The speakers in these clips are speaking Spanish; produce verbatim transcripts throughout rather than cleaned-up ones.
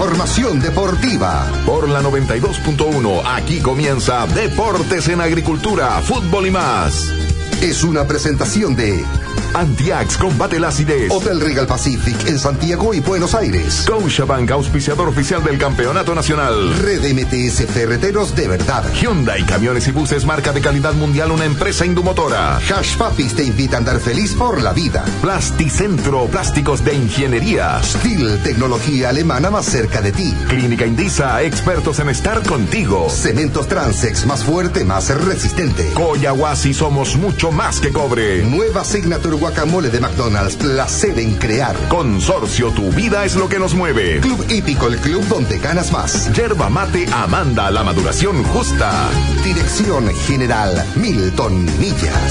información deportiva. Por la noventa y dos punto uno, aquí comienza Deportes en Agricultura, Fútbol y más. Es una presentación de Antiax combate la acidez. Hotel Regal Pacific en Santiago y Buenos Aires. Scotiabank, auspiciador oficial del Campeonato Nacional. Red M T S Ferreteros de verdad. Hyundai Camiones y Buses, marca de calidad mundial, una empresa indumotora. Hash Papis te invita a andar feliz por la vida. Plasticentro, plásticos de ingeniería. Steel, tecnología alemana más cerca de ti. Clínica Indisa, expertos en estar contigo. Cementos Transex, más fuerte, más resistente. Coyahuasi, somos mucho más que cobre. Nueva Signature Guacamole de McDonald's, placer en crear. Consorcio, tu vida es lo que nos mueve. Club Hípico, el club donde ganas más. Yerba Mate Amanda, la maduración justa. Dirección General Milton Millas.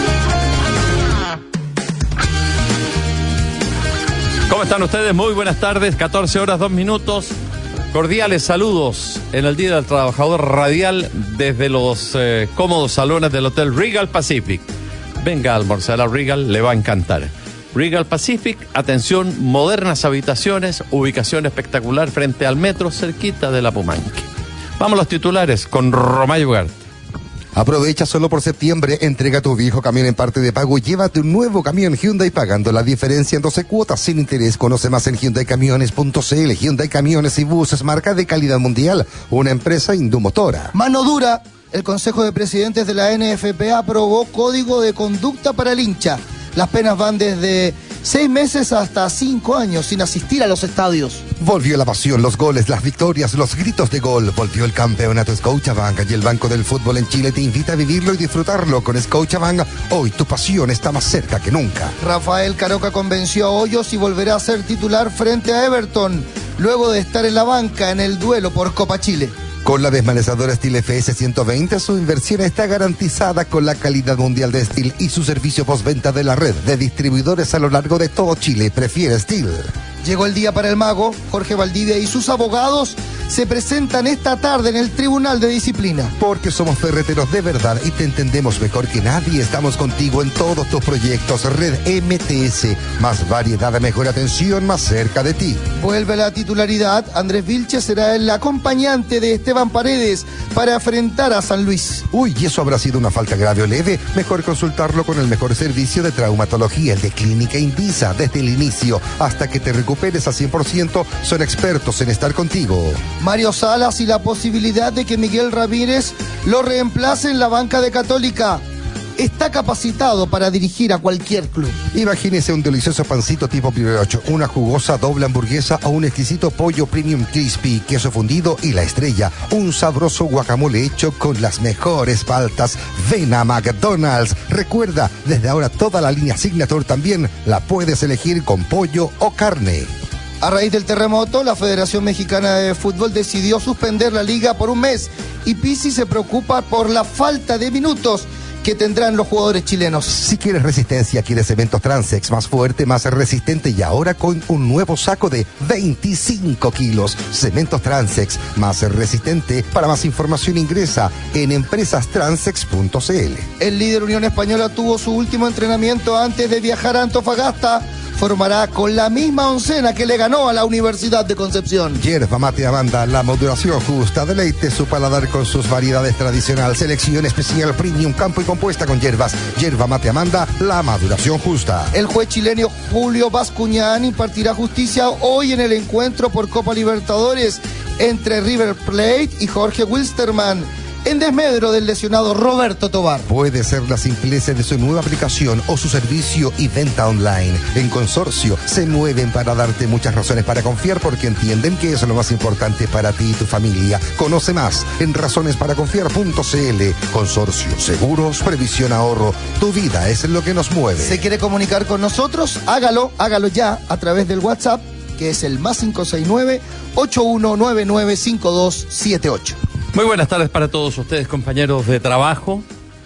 ¿Cómo están ustedes? Muy buenas tardes, catorce horas, dos minutos. Cordiales saludos en el Día del Trabajador Radial desde los eh, cómodos salones del Hotel Regal Pacific. Venga a almorzar a Regal, le va a encantar. Regal Pacific, atención, modernas habitaciones, ubicación espectacular frente al metro, cerquita de la Pumanque. Vamos a los titulares con Romayo Ugarte. Aprovecha solo por septiembre, entrega tu viejo camión en parte de pago y llévate un nuevo camión Hyundai pagando la diferencia en doce cuotas sin interés. Conoce más en hyundai camiones punto c l. Hyundai Camiones y Buses, marca de calidad mundial, una empresa indumotora. Mano dura. El Consejo de Presidentes de la N F P aprobó código de conducta para el hincha. Las penas van desde seis meses hasta cinco años sin asistir a los estadios. Volvió la pasión, los goles, las victorias, los gritos de gol. Volvió el campeonato Scotiabank y el Banco del Fútbol en Chile te invita a vivirlo y disfrutarlo con Scotiabank. Hoy tu pasión está más cerca que nunca. Rafael Caroca convenció a Hoyos y volverá a ser titular frente a Everton, luego de estar en la banca en el duelo por Copa Chile. Con la desmanezadora Steel F S ciento veinte, su inversión está garantizada con la calidad mundial de Steel y su servicio postventa de la red de distribuidores a lo largo de todo Chile. Prefiere Steel. Llegó el día para el mago. Jorge Valdivia y sus abogados se presentan esta tarde en el Tribunal de Disciplina. Porque somos ferreteros de verdad y te entendemos mejor que nadie. Estamos contigo en todos tus proyectos. Red M T S. Más variedad, mejor atención, más cerca de ti. Vuelve a la titularidad. Andrés Vilches será el acompañante de Esteban Paredes para enfrentar a San Luis. Uy, ¿y eso habrá sido una falta grave o leve? Mejor consultarlo con el mejor servicio de traumatología, el de Clínica Indisa. Desde el inicio hasta que te recuperes al cien por ciento, son expertos en estar contigo. Mario Salas y la posibilidad de que Miguel Ramírez lo reemplace en la banca de Católica. Está capacitado para dirigir a cualquier club. Imagínese un delicioso pancito tipo brioche, una jugosa doble hamburguesa o un exquisito pollo premium crispy, queso fundido y la estrella, un sabroso guacamole hecho con las mejores paltas. Ven a McDonald's. Recuerda, desde ahora toda la línea Signature también la puedes elegir con pollo o carne. A raíz del terremoto, la Federación Mexicana de Fútbol decidió suspender la liga por un mes y Pizzi se preocupa por la falta de minutos que tendrán los jugadores chilenos. Si quieres resistencia, quieres Cementos Transex, más fuerte, más resistente y ahora con un nuevo saco de veinticinco kilos. Cementos Transex, más resistente. Para más información ingresa en empresas transex punto c l. El líder Unión Española tuvo su último entrenamiento antes de viajar a Antofagasta. Formará con la misma oncena que le ganó a la Universidad de Concepción. Yerba Mate Amanda, la maduración justa. Deleite su paladar con sus variedades tradicional. Selección especial premium, campo y compuesta con hierbas. Yerba Mate Amanda, la maduración justa. El juez chileno Julio Bascuñán impartirá justicia hoy en el encuentro por Copa Libertadores entre River Plate y Jorge Wilstermann, en desmedro del lesionado Roberto Tobar. Puede ser la simpleza de su nueva aplicación o su servicio y venta online. En Consorcio se mueven para darte muchas razones para confiar porque entienden que eso es lo más importante para ti y tu familia. Conoce más en razones para confiar punto c l. Consorcio, seguros, previsión, ahorro. Tu vida es lo que nos mueve. ¿Se quiere comunicar con nosotros? Hágalo, hágalo ya a través del WhatsApp, que es el más cinco seis nueve, ocho uno nueve nueve, cinco dos siete ocho. Muy buenas tardes para todos ustedes, compañeros de trabajo.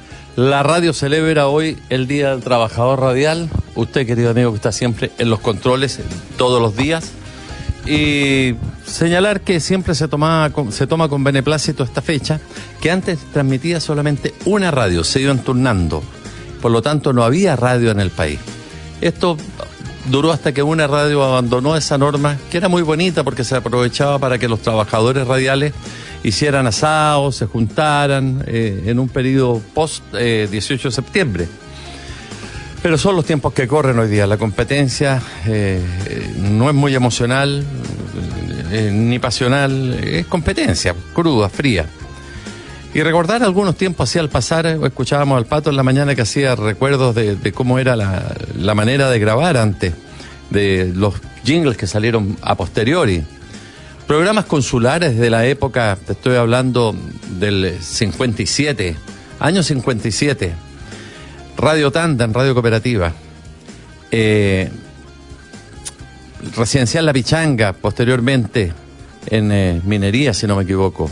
La radio celebra hoy el Día del Trabajador Radial. Usted, querido amigo, que está siempre en los controles todos los días. Y señalar que siempre se, tomaba, se toma con beneplácito esta fecha, que antes transmitía solamente una radio, se iban turnando. Por lo tanto, no había radio en el país. Esto duró hasta que una radio abandonó esa norma, que era muy bonita porque se aprovechaba para que los trabajadores radiales hicieran asados, se juntaran eh, en un periodo post eh, dieciocho de septiembre. Pero son los tiempos que corren hoy día. La competencia eh, no es muy emocional, eh, ni pasional, es competencia, cruda, fría. Y recordar algunos tiempos así al pasar, escuchábamos al Pato en la mañana que hacía recuerdos de, de cómo era la, la manera de grabar antes, de los jingles que salieron a posteriori. Programas consulares de la época, te estoy hablando del cincuenta y siete, año cincuenta y siete. Radio Tanda en Radio Cooperativa, eh, Residencial La Pichanga, posteriormente en eh, Minería, si no me equivoco.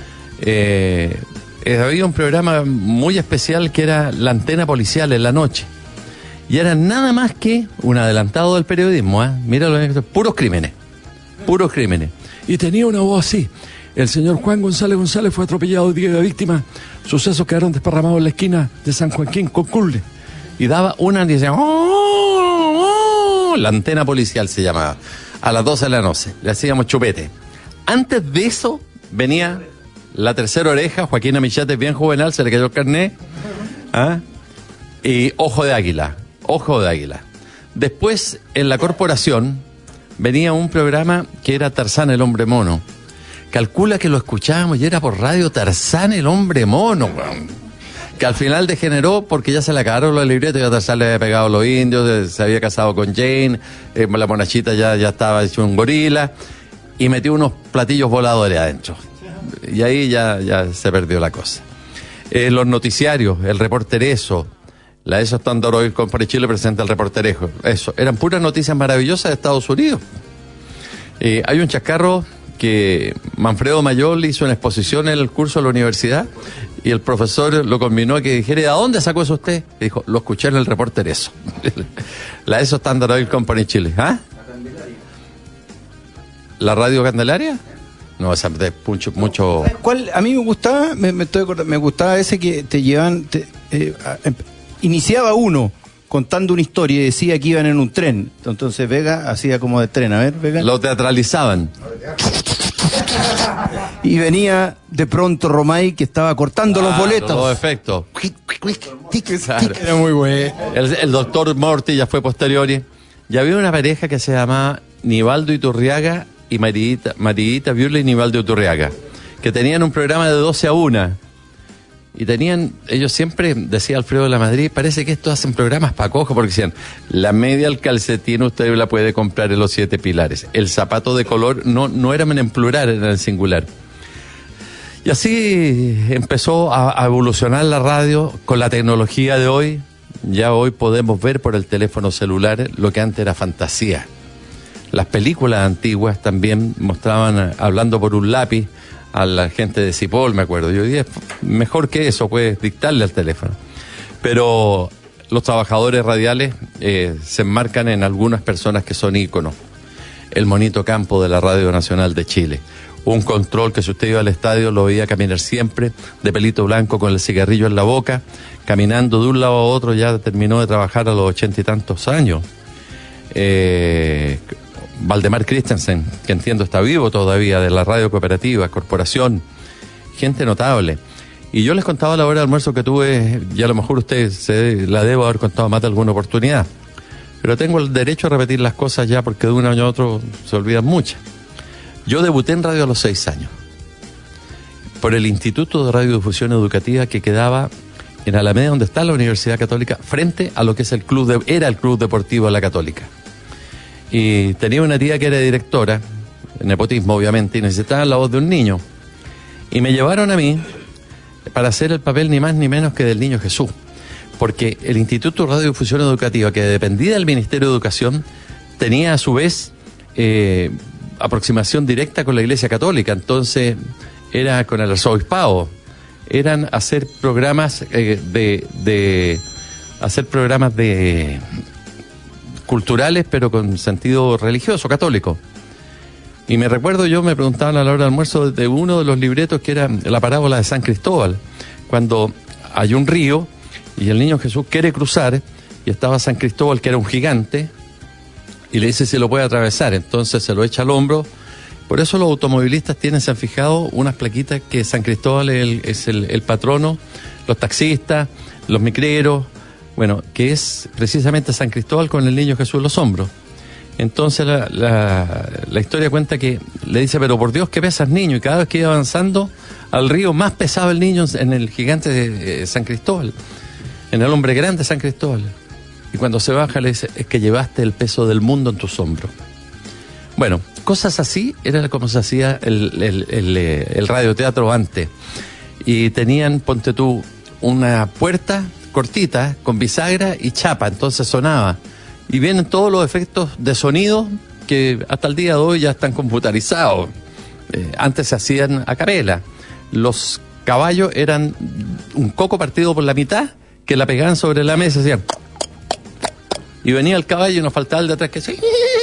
Eh, eh, había un programa muy especial que era La Antena Policial en la noche, y era nada más que un adelantado del periodismo, ¿eh? Míralo, puros crímenes, puros crímenes. Y tenía una voz así: el señor Juan González González fue atropellado día de víctima. Sucesos quedaron desparramados en la esquina de San Joaquín con Culde. Y daba una y decía, oh, oh, La Antena Policial se llamaba. A las doce de la noche. Le hacíamos chupete. Antes de eso venía La Tercera Oreja. Joaquín Amichate, bien juvenal, se le cayó el carnet. ¿Ah? Y Ojo de Águila. Ojo de Águila. Después, en la corporación, venía un programa que era Tarzán el Hombre Mono. Calcula que lo escuchábamos y era por radio Tarzán el Hombre Mono, que al final degeneró porque ya se le acabaron los libretos, ya Tarzán le había pegado a los indios, se había casado con Jane, eh, la monachita ya, ya estaba hecho un gorila, y metió unos platillos voladores adentro. Y ahí ya, ya se perdió la cosa. Eh, los noticiarios, el reportereso, la ESO Standard Oil Company Chile presenta el reporterejo. Eso, eran puras noticias maravillosas de Estados Unidos. Eh, hay un chascarro que Manfredo Mayol hizo una exposición en el curso de la universidad y el profesor lo combinó a que dijera, ¿de dónde sacó eso usted? Y dijo, lo escuché en el reportereso. La ESO Standard Oil Company Chile. ¿Ah? ¿La radio Candelaria? No, esa de mucho, mucho... ¿Cuál? A mí me gustaba, me, me, estoy acordando, me gustaba ese que te llevan, te, eh, a, eh, iniciaba uno contando una historia y decía que iban en un tren. Entonces Vega hacía como de tren. A ver, Vega. Lo teatralizaban. Y venía de pronto Romay, que estaba cortando ah, los boletos. Los efectos. Claro. Era muy bueno. El, el doctor Morty ya fue posteriori. Y había una pareja que se llamaba Nivaldo Iturriaga y Marita, Marita Biurla y Nivaldo Iturriaga, que tenían un programa de doce a una. Y tenían, ellos siempre, decía Alfredo de la Madrid, parece que estos hacen programas para cojo, porque decían, la media al calcetín usted la puede comprar en los Siete Pilares. El zapato de color, no, no eran en plural, era en singular. Y así empezó a, a evolucionar la radio con la tecnología de hoy. Ya hoy podemos ver por el teléfono celular lo que antes era fantasía. Las películas antiguas también mostraban, hablando por un lápiz, a la gente de Cipoll, me acuerdo. Yo dije, mejor que eso, puedes dictarle al teléfono. Pero los trabajadores radiales eh, se enmarcan en algunas personas que son íconos. El Monito Campo de la Radio Nacional de Chile. Un control que si usted iba al estadio lo veía caminar siempre, de pelito blanco con el cigarrillo en la boca, caminando de un lado a otro, ya terminó de trabajar a los ochenta y tantos años. Eh... Valdemar Christensen, que entiendo está vivo todavía, de la Radio Cooperativa, Corporación, gente notable. Y yo les contaba a la hora de almuerzo que tuve, y a lo mejor usted se la debo haber contado más de alguna oportunidad, pero tengo el derecho a repetir las cosas ya porque de un año a otro se olvidan muchas. Yo debuté en radio a los seis años, por el Instituto de Radiodifusión Educativa que quedaba en Alameda, donde está la Universidad Católica, frente a lo que es el club de, era el Club Deportivo de la Católica. Y tenía una tía que era directora, nepotismo obviamente, y necesitaba la voz de un niño. Y me llevaron a mí para hacer el papel ni más ni menos que del Niño Jesús. Porque el Instituto de Radiodifusión Educativa, que dependía del Ministerio de Educación, tenía a su vez eh, aproximación directa con la Iglesia Católica. Entonces era con el arzobispado. Eran hacer programas eh, de, de... hacer programas de... culturales, pero con sentido religioso, católico. Y me recuerdo, yo me preguntaban a la hora del almuerzo de uno de los libretos que era la parábola de San Cristóbal, cuando hay un río y el Niño Jesús quiere cruzar y estaba San Cristóbal, que era un gigante, y le dice si lo puede atravesar, entonces se lo echa al hombro. Por eso los automovilistas tienen, se han fijado, unas plaquitas que San Cristóbal es el, es el, el patrono, los taxistas, los micreros, bueno, que es precisamente San Cristóbal con el niño Jesús en los hombros. Entonces la, la, la historia cuenta que le dice, pero por Dios que pesas, niño, y cada vez que iba avanzando al río, más pesaba el niño en el gigante de eh, San Cristóbal, en el hombre grande San Cristóbal. Y cuando se baja le dice, es que llevaste el peso del mundo en tus hombros. Bueno, cosas así era como se hacía el, el, el, el radioteatro antes. Y tenían, ponte tú, una puerta cortita con bisagra y chapa, entonces sonaba. Y vienen todos los efectos de sonido que hasta el día de hoy ya están computarizados. Eh, antes se hacían a capela. Los caballos eran un coco partido por la mitad que la pegaban sobre la mesa y hacían... Y venía el caballo y nos faltaba el de atrás que decía...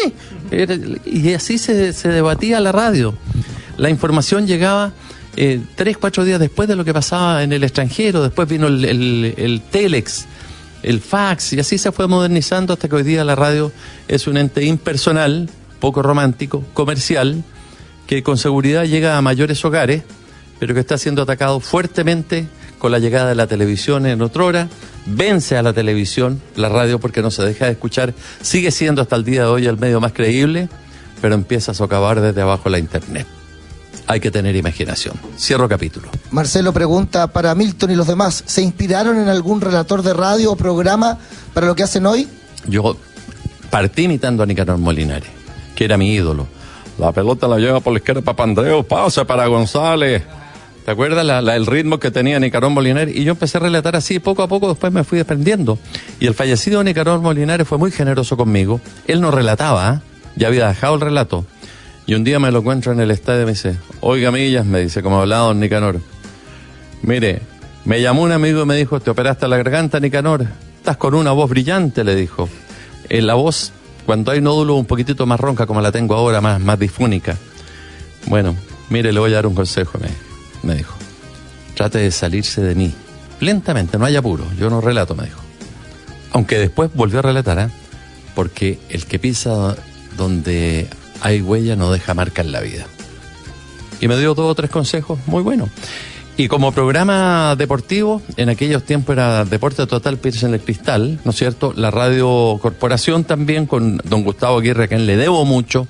Y así se, se debatía la radio. La información llegaba eh, tres, cuatro días después de lo que pasaba en el extranjero. Después vino el, el, el telex, el fax, y así se fue modernizando hasta que hoy día la radio es un ente impersonal, poco romántico, comercial, que con seguridad llega a mayores hogares, pero que está siendo atacado fuertemente con la llegada de la televisión en otrora. Vence a la televisión, la radio, porque no se deja de escuchar, sigue siendo hasta el día de hoy el medio más creíble, pero empieza a socavar desde abajo la internet. Hay que tener imaginación. Cierro capítulo. Marcelo pregunta, para Milton y los demás, ¿se inspiraron en algún relator de radio o programa para lo que hacen hoy? Yo partí imitando a Nicanor Molinari, que era mi ídolo. La pelota la lleva por la izquierda Papandreou, pasa para González. ¿Te acuerdas la, la, el ritmo que tenía Nicanor Molinari? Y yo empecé a relatar así, poco a poco después me fui desprendiendo. Y el fallecido Nicanor Molinari fue muy generoso conmigo. Él no relataba, ¿eh? Ya había dejado el relato. Y un día me lo encuentro en el estadio y me dice, oiga Millas, me dice, como hablaba don Nicanor, mire, me llamó un amigo y me dijo, ¿te operaste la garganta, Nicanor? Estás con una voz brillante, le dijo. Eh, la voz, cuando hay nódulos, un poquitito más ronca, como la tengo ahora, más, más disfónica. Bueno, mire, le voy a dar un consejo, me me dijo, trate de salirse de mí, lentamente, no hay apuro, yo no relato, me dijo. Aunque después volvió a relatar, ¿eh? Porque el que pisa donde hay huella no deja marca en la vida. Y me dio dos o tres consejos muy buenos. Y como programa deportivo, en aquellos tiempos era Deporte Total Pilsen el Cristal, ¿no es cierto? La Radio Corporación también, con don Gustavo Aguirre, a quien le debo mucho,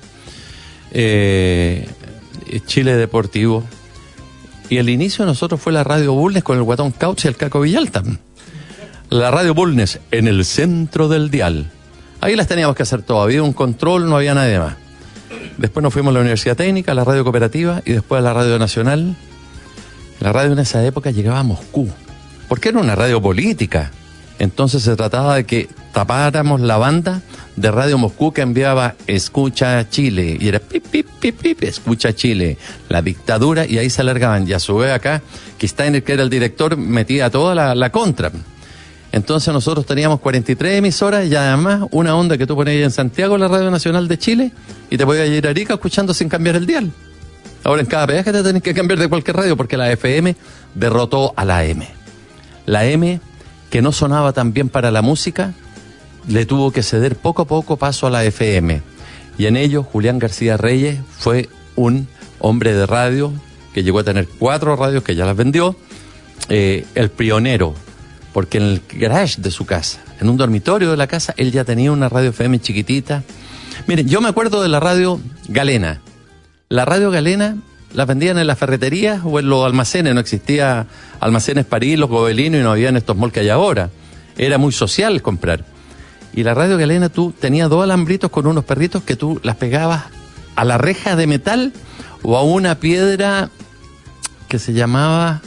eh, Chile Deportivo. Y el inicio de nosotros fue la Radio Bulnes con el Guatón Couch y el Caco Villalta. La Radio Bulnes en el centro del dial. Ahí las teníamos que hacer todo. Había un control, no había nadie más. Después nos fuimos a la Universidad Técnica, a la Radio Cooperativa y después a la Radio Nacional. La radio en esa época llegaba a Moscú, porque era una radio política. Entonces se trataba de que tapáramos la banda de Radio Moscú que enviaba Escucha Chile, y era pip, pip, pip, pip, Escucha Chile, la dictadura, y ahí se alargaban. Y a su vez acá, que Steiner, que era el director, metía toda la, la contra. Entonces nosotros teníamos cuarenta y tres emisoras y además una onda que tú ponías en Santiago, la Radio Nacional de Chile, y te podías ir a Arica escuchando sin cambiar el dial. Ahora en cada peaje te tenés que cambiar de cualquier radio porque la F M derrotó a la M. La M, que no sonaba tan bien para la música, le tuvo que ceder poco a poco paso a la F M. Y en ello, Julián García Reyes fue un hombre de radio que llegó a tener cuatro radios que ya las vendió, eh, el pionero, porque en el garage de su casa, en un dormitorio de la casa, él ya tenía una radio F M chiquitita. Miren, yo me acuerdo de la radio Galena. La radio Galena la vendían en las ferreterías o en los almacenes. No existía Almacenes París, los Gobelinos, y no había en estos malls que hay ahora. Era muy social comprar. Y la radio Galena, tú tenías dos alambritos con unos perritos que tú las pegabas a la reja de metal o a una piedra que se llamaba,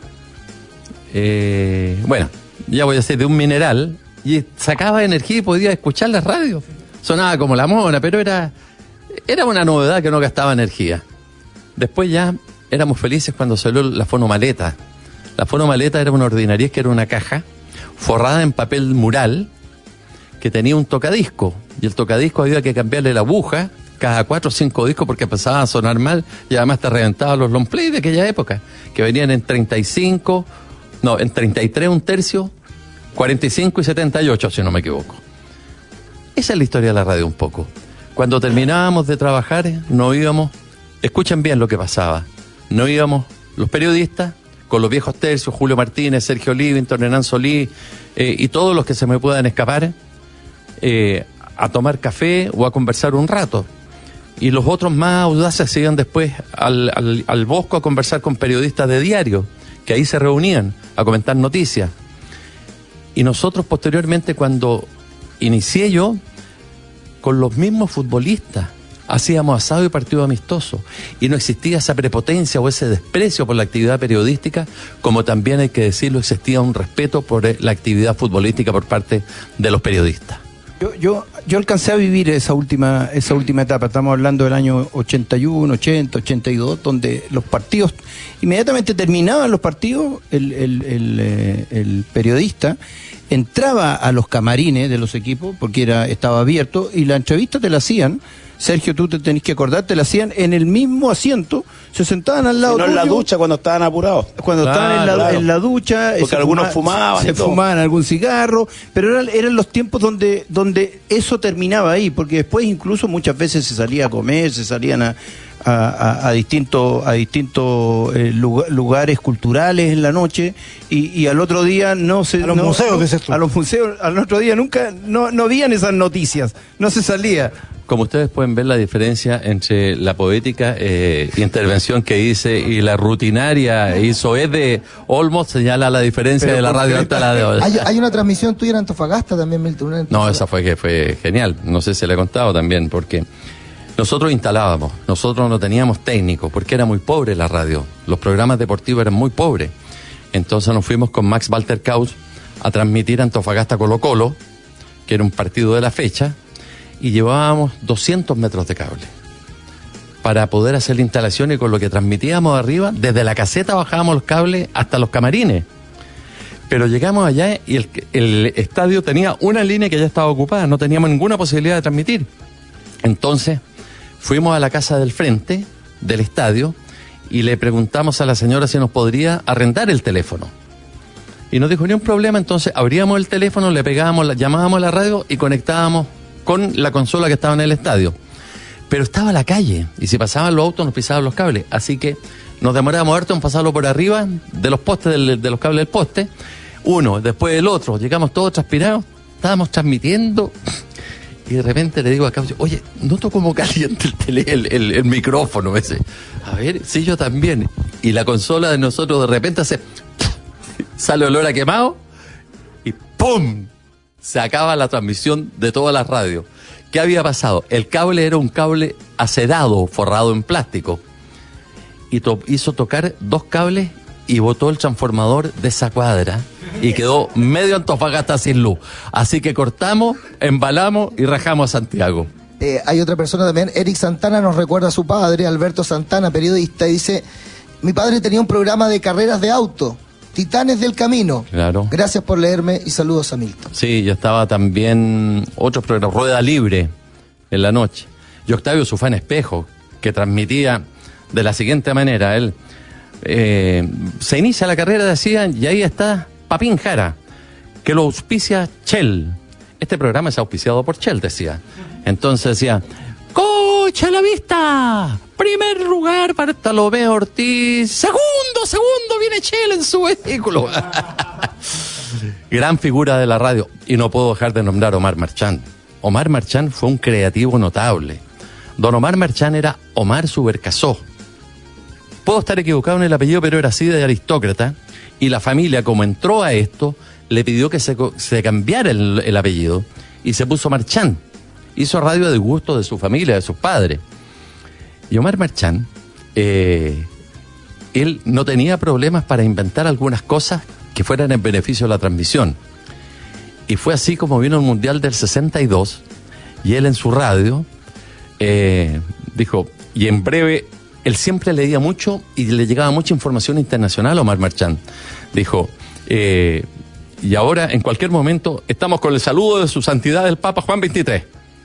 eh, bueno, ya voy a decir, de un mineral, y sacaba energía y podía escuchar la radio. Sonaba como la mona, pero era, era una novedad que no gastaba energía. Después ya éramos felices cuando salió la fonomaleta. La fonomaleta era una ordinariez que era una caja forrada en papel mural que tenía un tocadisco, y el tocadisco había que cambiarle la aguja cada cuatro o cinco discos porque empezaba a sonar mal, y además te reventaban los long play de aquella época, que venían en treinta y cinco, no, en treinta y tres un tercio, cuarenta y cinco y setenta y ocho, si no me equivoco. Esa es la historia de la radio un poco. Cuando terminábamos de trabajar, nos íbamos, escuchen bien lo que pasaba, nos íbamos los periodistas con los viejos tercios, Julio Martínez, Sergio Livington, Hernán Solís, eh, y todos los que se me puedan escapar, eh, a tomar café o a conversar un rato. Y los otros más audaces se iban después al, al, al Bosco a conversar con periodistas de diario, que ahí se reunían a comentar noticias. Y nosotros posteriormente, cuando inicié yo, con los mismos futbolistas, hacíamos asado y partido amistoso, y no existía esa prepotencia o ese desprecio por la actividad periodística, como también, hay que decirlo, existía un respeto por la actividad futbolística por parte de los periodistas. Yo, yo, yo alcancé a vivir esa última, esa última etapa. Estamos hablando del año ochenta y uno, ochenta, ochenta y dos, donde los partidos, inmediatamente terminaban los partidos, el, el, el, el, el periodista entraba a los camarines de los equipos, porque era, estaba abierto, y la entrevista te la hacían. Sergio, tú te tenés que acordar, te la hacían en el mismo asiento, se sentaban al lado no tuyo. en la ducha cuando estaban apurados. Cuando Claro, estaban en la, claro. en la ducha. Porque se algunos fuma- fumaban Se y todo. fumaban algún cigarro, pero eran, eran los tiempos donde, donde eso terminaba ahí, porque después incluso muchas veces se salía a comer, se salían a, a, a, a distintos, a distintos eh, lugar- lugares culturales en la noche, y, y al otro día no se... A los no- museos, no- dices tú. A los museos, al otro día nunca, no, no habían esas noticias, no se salía. Como ustedes pueden ver la diferencia entre la poética eh, intervención que hice y la rutinaria hizo es de Olmos, señala la diferencia Pero de la radio concreta- alta a la de hoy. Hay, hay una transmisión tuya en Antofagasta también, Milton. una en No, Antofagasta. esa fue que fue genial. No sé si le he contado también, porque nosotros instalábamos, nosotros no teníamos técnicos, porque era muy pobre la radio. Los programas deportivos eran muy pobres. Entonces nos fuimos con Max Walter Kaus a transmitir Antofagasta Colo Colo, que era un partido de la fecha, y llevábamos doscientos metros de cable para poder hacer la instalación, y con lo que transmitíamos arriba, desde la caseta bajábamos los cables hasta los camarines. Pero llegamos allá y el, el estadio tenía una línea que ya estaba ocupada, no teníamos ninguna posibilidad de transmitir. Entonces fuimos a la casa del frente del estadio y le preguntamos a la señora si nos podría arrendar el teléfono. Y nos dijo, ni un problema. Entonces abríamos el teléfono, le pegábamos, la, llamábamos a la radio y conectábamos con la consola que estaba en el estadio. Pero estaba la calle, y si pasaban los autos nos pisaban los cables, así que nos demorábamos harto en pasarlo por arriba de los postes, del, de los cables del poste, uno, después el otro, llegamos todos transpirados, estábamos transmitiendo, y de repente le digo a Caucio, oye, noto como caliente el, tele, el, el, el micrófono ese. A ver, sí, yo también. Y la consola de nosotros de repente hace, sale olor a quemado, y ¡pum! Se acaba la transmisión de todas las radios. ¿Qué había pasado? El cable era un cable acerado, forrado en plástico. Y to- hizo tocar dos cables y botó el transformador de esa cuadra. Y quedó medio Antofagasta sin luz. Así que cortamos, embalamos y rajamos a Santiago. Eh, hay otra persona también, Eric Santana nos recuerda a su padre, Alberto Santana, periodista, y dice, mi padre tenía un programa de carreras de auto, Titanes del Camino. Claro. Gracias por leerme y saludos a Milton. Sí, ya estaba también otro programa, Rueda Libre, en la noche. Y Octavio Sufán Espejo, que transmitía de la siguiente manera. Él eh, se inicia la carrera, decían, y ahí está Papín Jara, que lo auspicia Shell. Este programa es auspiciado por Shell, decía. Entonces decía, ¡coche a la vista! Primer lugar para Talomé Ortiz. Segundo, segundo, viene Shell en su vehículo. Gran figura de la radio. Y no puedo dejar de nombrar a Omar Marchán. Omar Marchán fue un creativo notable. Don Omar Marchán era Omar Subercasó. Puedo estar equivocado en el apellido, pero era así de aristócrata. Y la familia, como entró a esto, le pidió que se, se cambiara el, el apellido y se puso Marchán. Hizo radio de gusto de su familia, de sus padres. Y Omar Marchán, eh, él no tenía problemas para inventar algunas cosas que fueran en beneficio de la transmisión. Y fue así como vino el Mundial del sesenta y dos, y él en su radio eh, dijo, y en breve, él siempre leía mucho y le llegaba mucha información internacional a Omar Marchán. Dijo, eh, y ahora en cualquier momento estamos con el saludo de su santidad el Papa Juan veintitrés.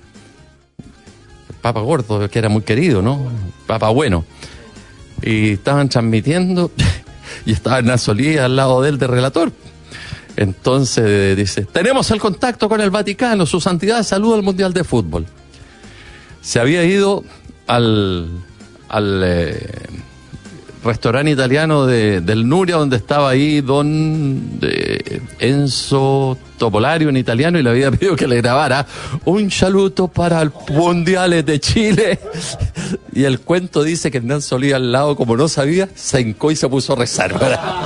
Papa gordo, que era muy querido, ¿no? Papa bueno. Y estaban transmitiendo y estaba Hernán Solís al lado de él de relator. Entonces dice, tenemos el contacto con el Vaticano, su santidad saluda al Mundial de Fútbol. Se había ido al, al eh, restaurante italiano de, del Nuria, donde estaba ahí don de Enzo Topolario en italiano, y le había pedido que le grabara un saludo para el Mundial de Chile. Y el cuento dice que Hernán Solís al lado, como no sabía, se hincó y se puso a rezar.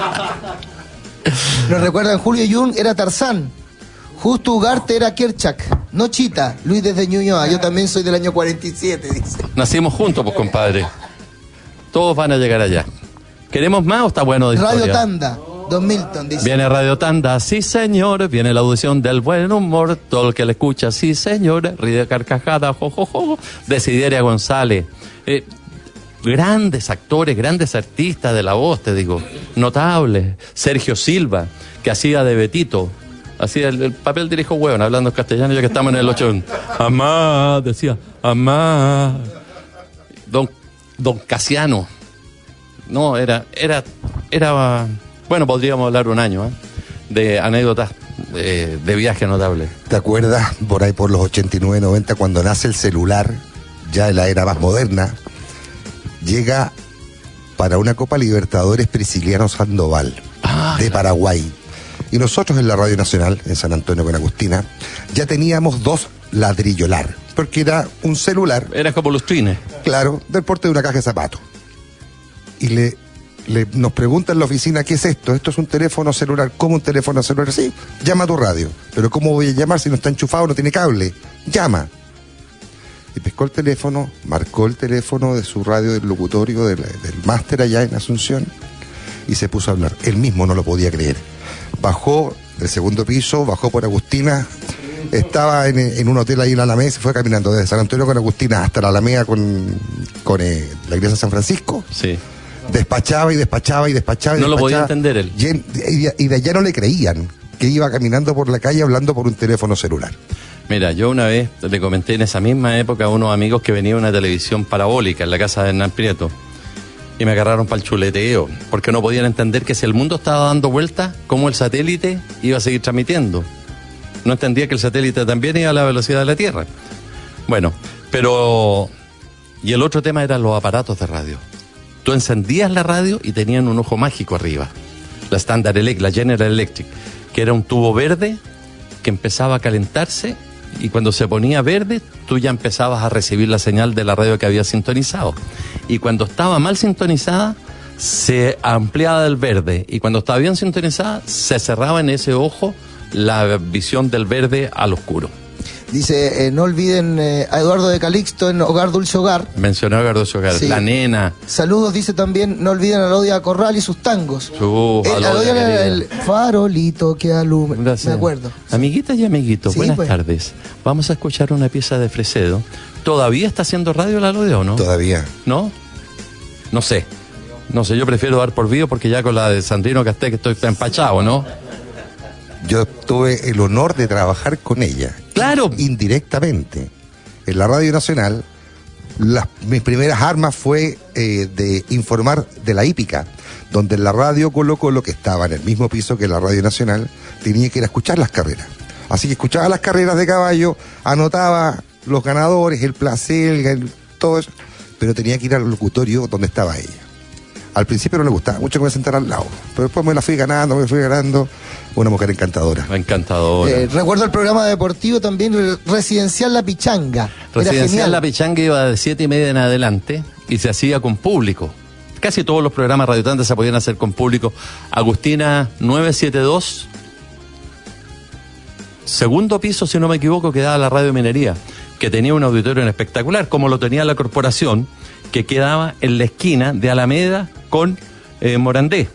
Nos recuerdan, Julio Yun era Tarzán, Justo Ugarte era Kerchak, no Chita, Luis desde Ñuñoa, yo también soy del año cuarenta y siete, dice. Nacimos juntos, pues, compadre. Todos van a llegar allá. ¿Queremos más o está bueno de historia? Radio Tanda, Don Milton, dice. Viene Radio Tanda, sí señor, viene la audición del buen humor, todo el que le escucha, sí señor, ríe de carcajada, jojojo, jo, jo. Desideria González. Eh, grandes actores, grandes artistas de la voz, te digo, notables. Sergio Silva, que hacía de Betito, hacía el, el papel de hijo hueón, hablando en castellano, ya que estamos en el ocho. Amá, decía, amá. Don, don Casiano. No, era, era, era, bueno, podríamos hablar un año, ¿eh? De anécdotas de, de viaje notables. ¿Te acuerdas por ahí por los ochenta y nueve, noventa, cuando nace el celular, ya en la era más moderna? Llega para una Copa Libertadores Prisciliano Sandoval, ah, de claro. Paraguay. Y nosotros en la Radio Nacional, en San Antonio con Agustina, ya teníamos dos ladrillolar, porque era un celular. Era como los trines. Claro, del porte de una caja de zapatos. Y le, le nos pregunta en la oficina, ¿qué es esto? Esto es un teléfono celular. ¿Cómo un teléfono celular? Sí, llama a tu radio. Pero ¿cómo voy a llamar si no está enchufado, no tiene cable? Llama. Y pescó el teléfono, marcó el teléfono de su radio del locutorio del, del máster allá en Asunción y se puso a hablar. Él mismo no lo podía creer. Bajó del segundo piso, bajó por Agustina, estaba en, en un hotel ahí en la Alameda y se fue caminando desde San Antonio con Agustina hasta la Alameda con, con eh, la iglesia de San Francisco. Sí. Despachaba y despachaba y despachaba y no despachaba. Lo podía entender él. Y, y, y de allá no le creían que iba caminando por la calle hablando por un teléfono celular. Mira, yo una vez le comenté en esa misma época a unos amigos que venía una televisión parabólica en la casa de Hernán Prieto y me agarraron para el chuleteo porque no podían entender que si el mundo estaba dando vueltas, ¿cómo el satélite iba a seguir transmitiendo? No entendía que el satélite también iba a la velocidad de la Tierra. Bueno, pero... Y el otro tema eran los aparatos de radio. Tú encendías la radio y tenían un ojo mágico arriba. La Standard Electric, la General Electric, que era un tubo verde que empezaba a calentarse y cuando se ponía verde, tú ya empezabas a recibir la señal de la radio que había sintonizado. Y cuando estaba mal sintonizada, se ampliaba el verde. Y cuando estaba bien sintonizada, se cerraba en ese ojo la visión del verde al oscuro. Dice, eh, no olviden eh, a Eduardo de Calixto en Hogar Dulce Hogar. Mencionó a Hogar Dulce Hogar, sí. La nena. Saludos, dice también, no olviden a Lodia Corral y sus tangos. Uh, eh, Alodia era el farolito que alumbra. Gracias. Me acuerdo. Amiguitas y amiguitos, sí, buenas pues. tardes. Vamos a escuchar una pieza de Fresedo. ¿Todavía está haciendo radio la Lodia o no? Todavía. ¿No? No sé. No sé, yo prefiero dar por vivo porque ya con la de Sandrino Casté que estoy empachado, ¿no? Yo tuve el honor de trabajar con ella. Claro. Indirectamente. En la Radio Nacional, las, mis primeras armas fue eh, de informar de la hípica, donde en la radio Colo Colo, que estaba en el mismo piso que la Radio Nacional, tenía que ir a escuchar las carreras. Así que escuchaba las carreras de caballo, anotaba los ganadores, el placer, el, todo eso, pero tenía que ir al locutorio donde estaba ella. Al principio no le gustaba mucho que me sentara al lado, pero después me la fui ganando, me fui ganando. Una mujer encantadora. Encantadora. Eh, recuerdo el programa deportivo también, Residencial La Pichanga. Residencial La Pichanga iba de siete y media en adelante y se hacía con público. Casi todos los programas radiotantes se podían hacer con público. Agustina novecientos setenta y dos, segundo piso, si no me equivoco, quedaba la Radio Minería, que tenía un auditorio en espectacular, como lo tenía la corporación, que quedaba en la esquina de Alameda con eh, Morandé.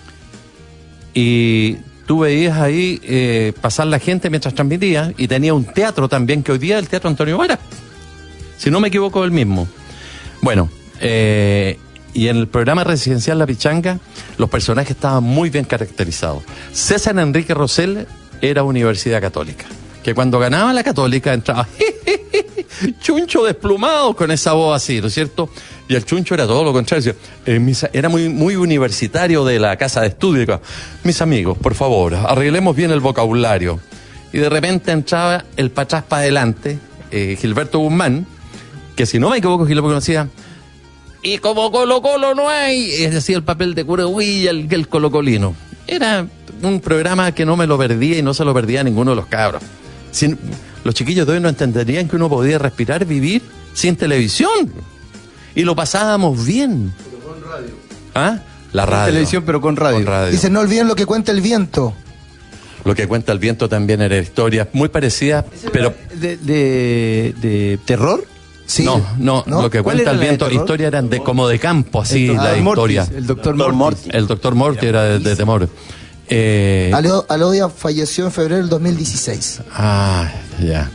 Y tú veías ahí eh, pasar la gente mientras transmitía, y tenía un teatro también, que hoy día es el Teatro Antonio Vara, si no me equivoco, el mismo. Bueno, eh, y en el programa Residencial La Pichanga, los personajes estaban muy bien caracterizados. César Enrique Rosell era Universidad Católica, que cuando ganaba la Católica entraba chuncho desplumado con esa voz así, ¿no es cierto? Y el Chuncho era todo lo contrario. Eh, mis, era muy, muy universitario de la casa de estudio. Mis amigos, por favor, arreglemos bien el vocabulario. Y de repente entraba el para atrás para adelante, eh, Gilberto Guzmán, que si no me equivoco, Gilberto conocía. Y como Colo Colo no hay, es decir, el papel de cura Huilla, el, el colocolino. Era un programa que no me lo perdía y no se lo perdía a ninguno de los cabros. Sin, los chiquillos de hoy no entenderían que uno podía respirar, vivir sin televisión. Y lo pasábamos bien. Pero con radio. ¿Ah? La radio. Televisión, pero con radio. Con radio. Dice, no olviden lo que cuenta el viento. Lo que cuenta el viento también era historia muy parecida, pero... ¿De, de, de terror? Sí. No, no, ¿No? lo que ¿Cuál cuenta era el la de viento, terror? historia eran de como de campo, así, El la doctor historia. Mortis, el doctor Mortis. El doctor Morty era de, de temor. Eh, Alo- Alodia falleció en febrero del dos mil dieciséis. ah, ya.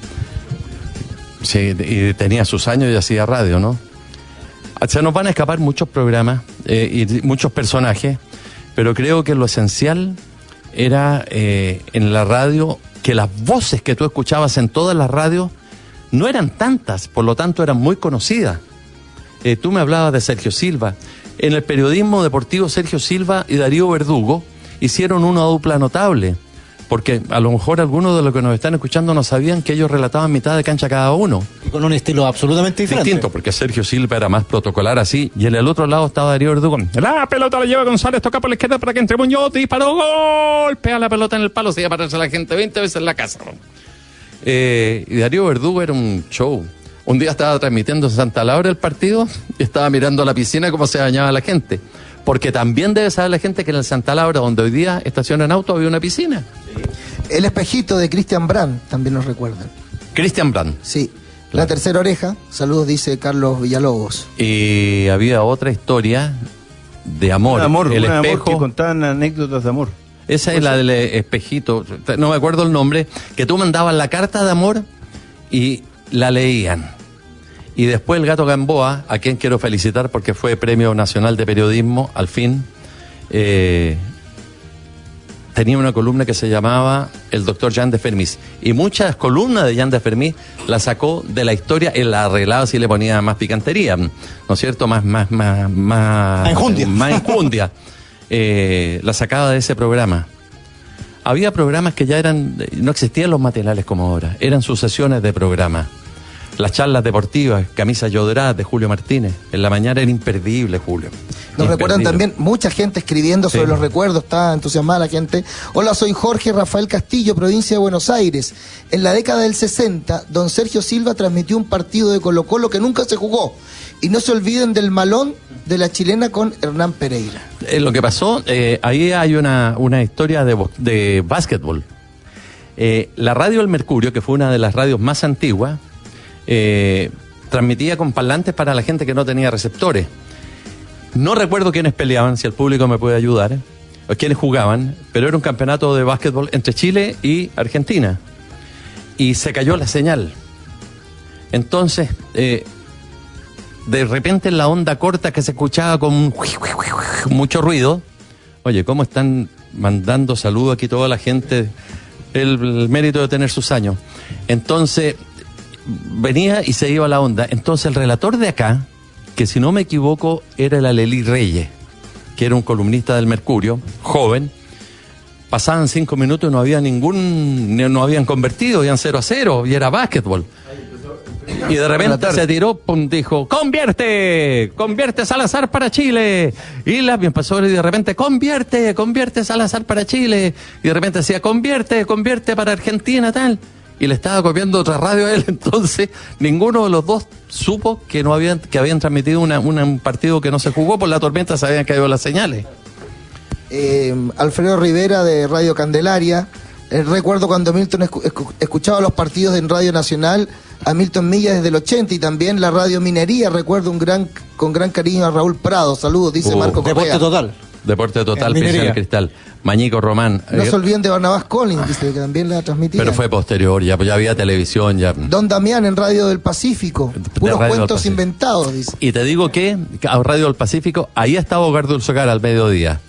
Sí, y tenía sus años y hacía radio, ¿no? Se nos van a escapar muchos programas eh, y muchos personajes, pero creo que lo esencial era eh, en la radio que las voces que tú escuchabas en todas las radios no eran tantas, por lo tanto eran muy conocidas. Eh, tú me hablabas de Sergio Silva. En el periodismo deportivo, Sergio Silva y Darío Verdugo hicieron una dupla notable, porque a lo mejor algunos de los que nos están escuchando no sabían que ellos relataban mitad de cancha cada uno. Con un estilo absolutamente diferente. Distinto, porque Sergio Silva era más protocolar así, y en el otro lado estaba Darío Verdugo. La pelota la lleva González, toca por la izquierda para que entre Muñoz, disparó, golpea la pelota en el palo, se iba a pararse la gente veinte veces en la casa. Eh, y Darío Verdugo era un show. Un día estaba transmitiendo en Santa Laura el partido y estaba mirando a la piscina cómo se bañaba la gente. Porque también debe saber la gente que en el Santa Laura, donde hoy día estacionan autos, había una piscina. El espejito de Christian Brandt, también nos recuerdan. Christian Brandt. Sí. La tercera oreja, saludos, dice Carlos Villalobos. Y había otra historia de amor. Un amor, el un amor espejo. que contaban anécdotas de amor. Esa es la del espejito, no me acuerdo el nombre, que tú mandabas la carta de amor y la leían. Y después el Gato Gamboa, a quien quiero felicitar porque fue Premio Nacional de Periodismo, al fin, eh, tenía una columna que se llamaba El Doctor Jean de Fermis. Y muchas columnas de Jean de Fermis la sacó de la historia, él la arreglaba así, le ponía más picantería, ¿no es cierto? Más, más, más, más, enjundia. más enjundia. Eh, la sacaba de ese programa. Había programas que ya eran, no existían los matinales como ahora, eran sucesiones de programas. Las charlas deportivas, camisas yodoradas de Julio Martínez, en la mañana era imperdible, Julio. Nos recuerdan Imperdible. también mucha gente escribiendo sobre Sí. los recuerdos, está entusiasmada la gente. Hola, soy Jorge Rafael Castillo, provincia de Buenos Aires. En la década del sesenta, don Sergio Silva transmitió un partido de Colo Colo que nunca se jugó. Y no se olviden del malón de la chilena con Hernán Pereira. Eh, lo que pasó, eh, ahí hay una, una historia de, bo- de básquetbol. Eh, la radio El Mercurio, que fue una de las radios más antiguas, eh, transmitía con parlantes para la gente que no tenía receptores. No recuerdo quiénes peleaban, si el público me puede ayudar, o quiénes jugaban, pero era un campeonato de básquetbol entre Chile y Argentina. Y se cayó la señal. Entonces, eh, de repente en la onda corta que se escuchaba con mucho ruido, oye, ¿cómo están mandando saludos aquí toda la gente? El, el mérito de tener sus años. Entonces, venía y se iba la onda. Entonces el relator de acá, que si no me equivoco era el Alelí Reyes, que era un columnista del Mercurio, joven, pasaban cinco minutos y no había ningún, no habían convertido, iban cero a cero, y era básquetbol. Y de repente se tiró, pum, dijo, ¡convierte! ¡Convierte Salazar para Chile! Y la bien pasó y de repente, ¡convierte! ¡Convierte Salazar para Chile! Y de repente decía, ¡convierte! ¡Convierte para Argentina! Tal. Y le estaba copiando otra radio a él, entonces ninguno de los dos supo que no habían, que habían transmitido una, una, un partido que no se jugó, por la tormenta se habían caído las señales. Eh, Alfredo Rivera de Radio Candelaria. Eh, recuerdo cuando Milton escu- escu- escuchaba los partidos en Radio Nacional, a Milton Milla desde el ochenta, y también la Radio Minería. Recuerdo un gran, con gran cariño a Raúl Prado. Saludos, dice Uh, Marco Correa. Deporte total. Deporte Total, En Prisión Minería. Cristal, Mañico Román. No eh, se olviden de Barnabás Collins, dice que también la transmitía. pero fue posterior, ya, ya había televisión, ya. Don Damián en Radio del Pacífico. De Puros Radio del cuentos Pacífico. inventados, dice. Y te digo que a Radio del Pacífico, ahí estaba Hogar Dulce Hogar al mediodía.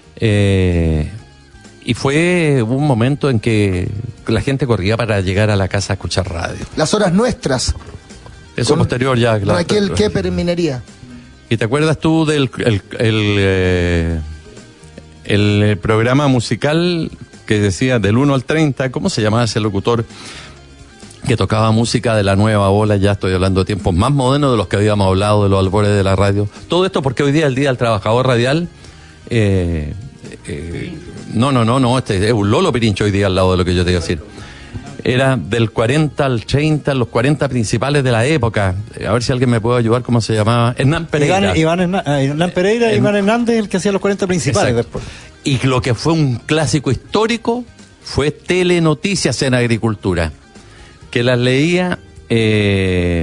Eh, y fue un momento en que la gente corría para llegar a la casa a escuchar radio. Las horas nuestras. Eso Con posterior ya, claro. Raquel Kepper en Minería. ¿Y te acuerdas tú del el, el, eh, el, el programa musical que decía del uno al treinta? ¿Cómo se llamaba ese locutor que tocaba música de la nueva ola? Ya estoy hablando de tiempos más modernos de los que habíamos hablado, de los albores de la radio. Todo esto porque hoy día es el Día del Trabajador Radial. Eh, eh, no, no, no, no, este es un Lolo Pirincho hoy día al lado de lo que yo te iba a decir. Era del cuarenta al treinta, los cuarenta principales de la época. A ver si alguien me puede ayudar, ¿cómo se llamaba? Hernán Pereira. Iván, Iván, Hernán Pereira y Iván Hernández, el que hacía los cuarenta principales. Exacto. Después. Y lo que fue un clásico histórico fue Telenoticias en Agricultura, que las leía, eh,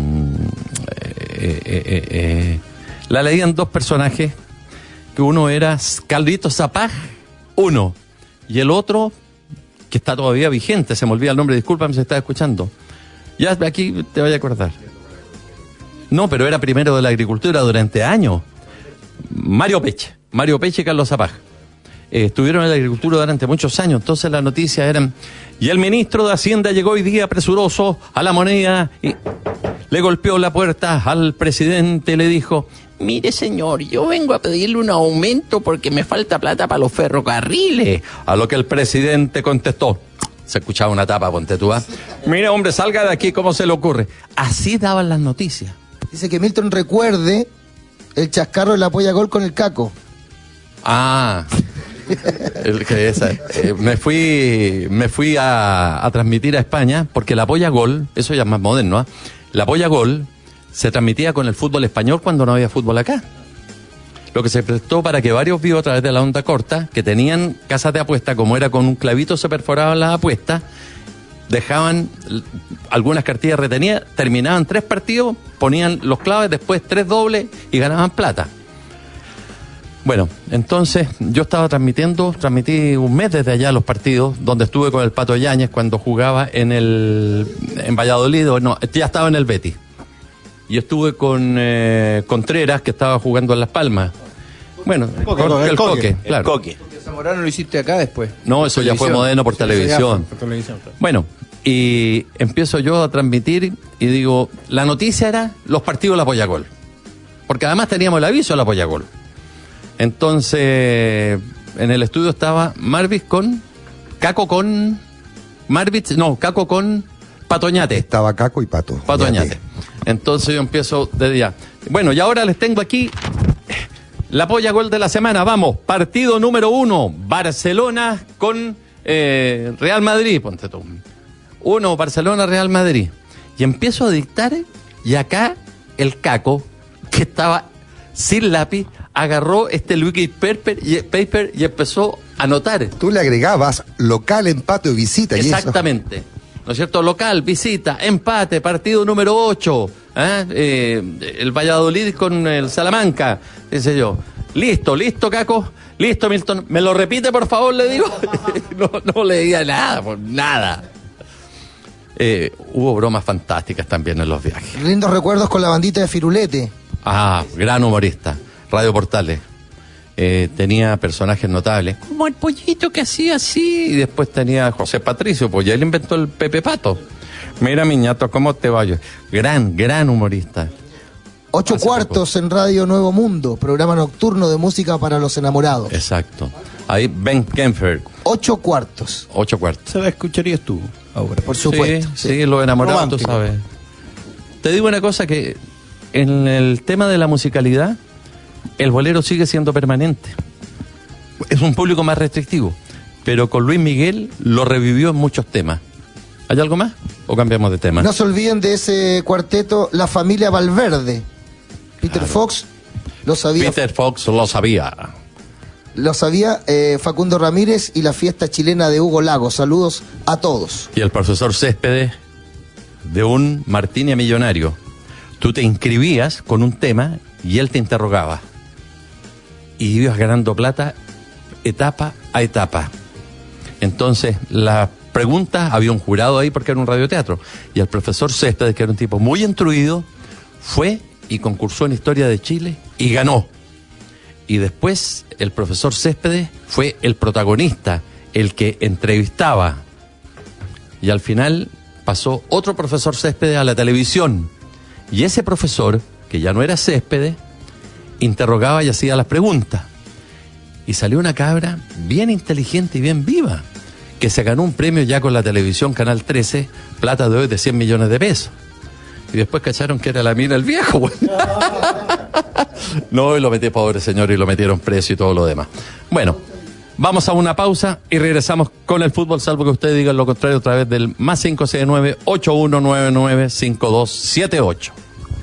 eh, eh, eh, eh, la leían dos personajes, que uno era Carlito Zapag, uno, y el otro, que está todavía vigente, se me olvida el nombre, discúlpame si estás escuchando. Ya aquí te voy a acordar. No, pero era primero de la agricultura durante años. Mario Peche, Mario Peche y Carlos Zapag. Eh, estuvieron en la agricultura durante muchos años, entonces las noticias eran... Y el ministro de Hacienda llegó hoy día presuroso a la Moneda y le golpeó la puerta al presidente y le dijo: mire señor, yo vengo a pedirle un aumento porque me falta plata para los ferrocarriles. A lo que el presidente contestó, se escuchaba una tapa, ponte tú, ¿ah? Mire hombre, salga de aquí, ¿cómo se le ocurre? Así daban las noticias. Dice que Milton recuerde el chascarro de la polla gol con el Caco. Ah... El, que esa, eh, me fui me fui a, a transmitir a España porque la Polla Gol, eso ya es más moderno, ¿eh? La Polla Gol se transmitía con el fútbol español cuando no había fútbol acá, lo que se prestó para que varios vivos a través de la onda corta, que tenían casas de apuesta, como era con un clavito se perforaban las apuestas, dejaban algunas cartillas retenidas, terminaban tres partidos, ponían los claves, después tres dobles y ganaban plata. Bueno, entonces yo estaba transmitiendo, transmití un mes desde allá los partidos, donde estuve con el Pato Yáñez cuando jugaba en el en Valladolid, o no, ya estaba en el Betis. Y estuve con eh, Contreras, que estaba jugando en Las Palmas. Bueno, el Coque, el, el Coque, Coque claro. El Coque. Zamorano lo hiciste acá después. No, eso ya fue moderno por televisión. Por televisión claro. Bueno, y empiezo yo a transmitir y digo, la noticia era los partidos de la Polla Gol. Porque además teníamos el aviso de la Polla Gol. Entonces, en el estudio estaba Marvis con, Caco con, Marvis, no, Caco con Patoñate. Estaba Caco y Pato. Patoñate. Entonces yo empiezo de día. Bueno, y ahora les tengo aquí la Polla Gol de la semana. Vamos, partido número uno, Barcelona con eh, Real Madrid, ponte tú. Uno, Barcelona, Real Madrid. Y empiezo a dictar, y acá el Caco, que estaba sin lápiz, agarró este liquid paper y, paper y empezó a anotar. Tú le agregabas local, empate o visita. Exactamente. Y eso. ¿No es cierto? Local, visita, empate, partido número ocho. ¿eh? Eh, el Valladolid con el Salamanca, dice yo. Listo, listo, Caco. Listo, Milton. ¿Me lo repite, por favor? Le digo. no, no leía nada, por nada. Eh, hubo bromas fantásticas también en los viajes. Lindos recuerdos con la bandita de Firulete. Ah, gran humorista. Radio Portales. Eh, tenía personajes notables, como el pollito que hacía así, y después tenía a José Patricio, pues ya él inventó el Pepe Pato. Mira, miñato, ¿cómo te va yo? Gran, gran humorista. Ocho Hace cuartos poco. En Radio Nuevo Mundo, programa nocturno de música para los enamorados. Exacto. Ahí Ben Kempfer. Ocho cuartos. Ocho cuartos. ¿Se la escucharías tú ahora? Por supuesto. Sí, sí, sí, los enamorados, romántico. Tú sabes. Te digo una cosa, que en el tema de la musicalidad, el bolero sigue siendo permanente. Es un público más restrictivo, pero con Luis Miguel lo revivió en muchos temas. ¿Hay algo más? ¿O cambiamos de tema? No se olviden de ese cuarteto, La Familia Valverde. Peter claro. Fox lo sabía. Peter Fox lo sabía. Lo sabía eh, Facundo Ramírez y la fiesta chilena de Hugo Lagos. Saludos a todos. Y el profesor Céspedes, de un Martini millonario. Tú te inscribías con un tema y él te interrogaba. Y ibas ganando plata etapa a etapa. Entonces, las preguntas, había un jurado ahí porque era un radioteatro. Y el profesor Céspedes, que era un tipo muy instruido, fue y concursó en Historia de Chile y ganó. Y después el profesor Céspedes fue el protagonista, el que entrevistaba. Y al final pasó otro profesor Céspedes a la televisión. Y ese profesor, que ya no era Céspedes, interrogaba y hacía las preguntas. Y salió una cabra bien inteligente y bien viva, que se ganó un premio ya con la televisión Canal trece, plata de hoy de cien millones de pesos. Y después cacharon que era la mina el viejo, güey. No, y lo metí, pobre señor, y lo metieron preso y todo lo demás. Bueno, vamos a una pausa y regresamos con el fútbol, salvo que ustedes digan lo contrario a través del más cinco seis nueve, ocho uno nueve nueve, cinco dos siete ocho.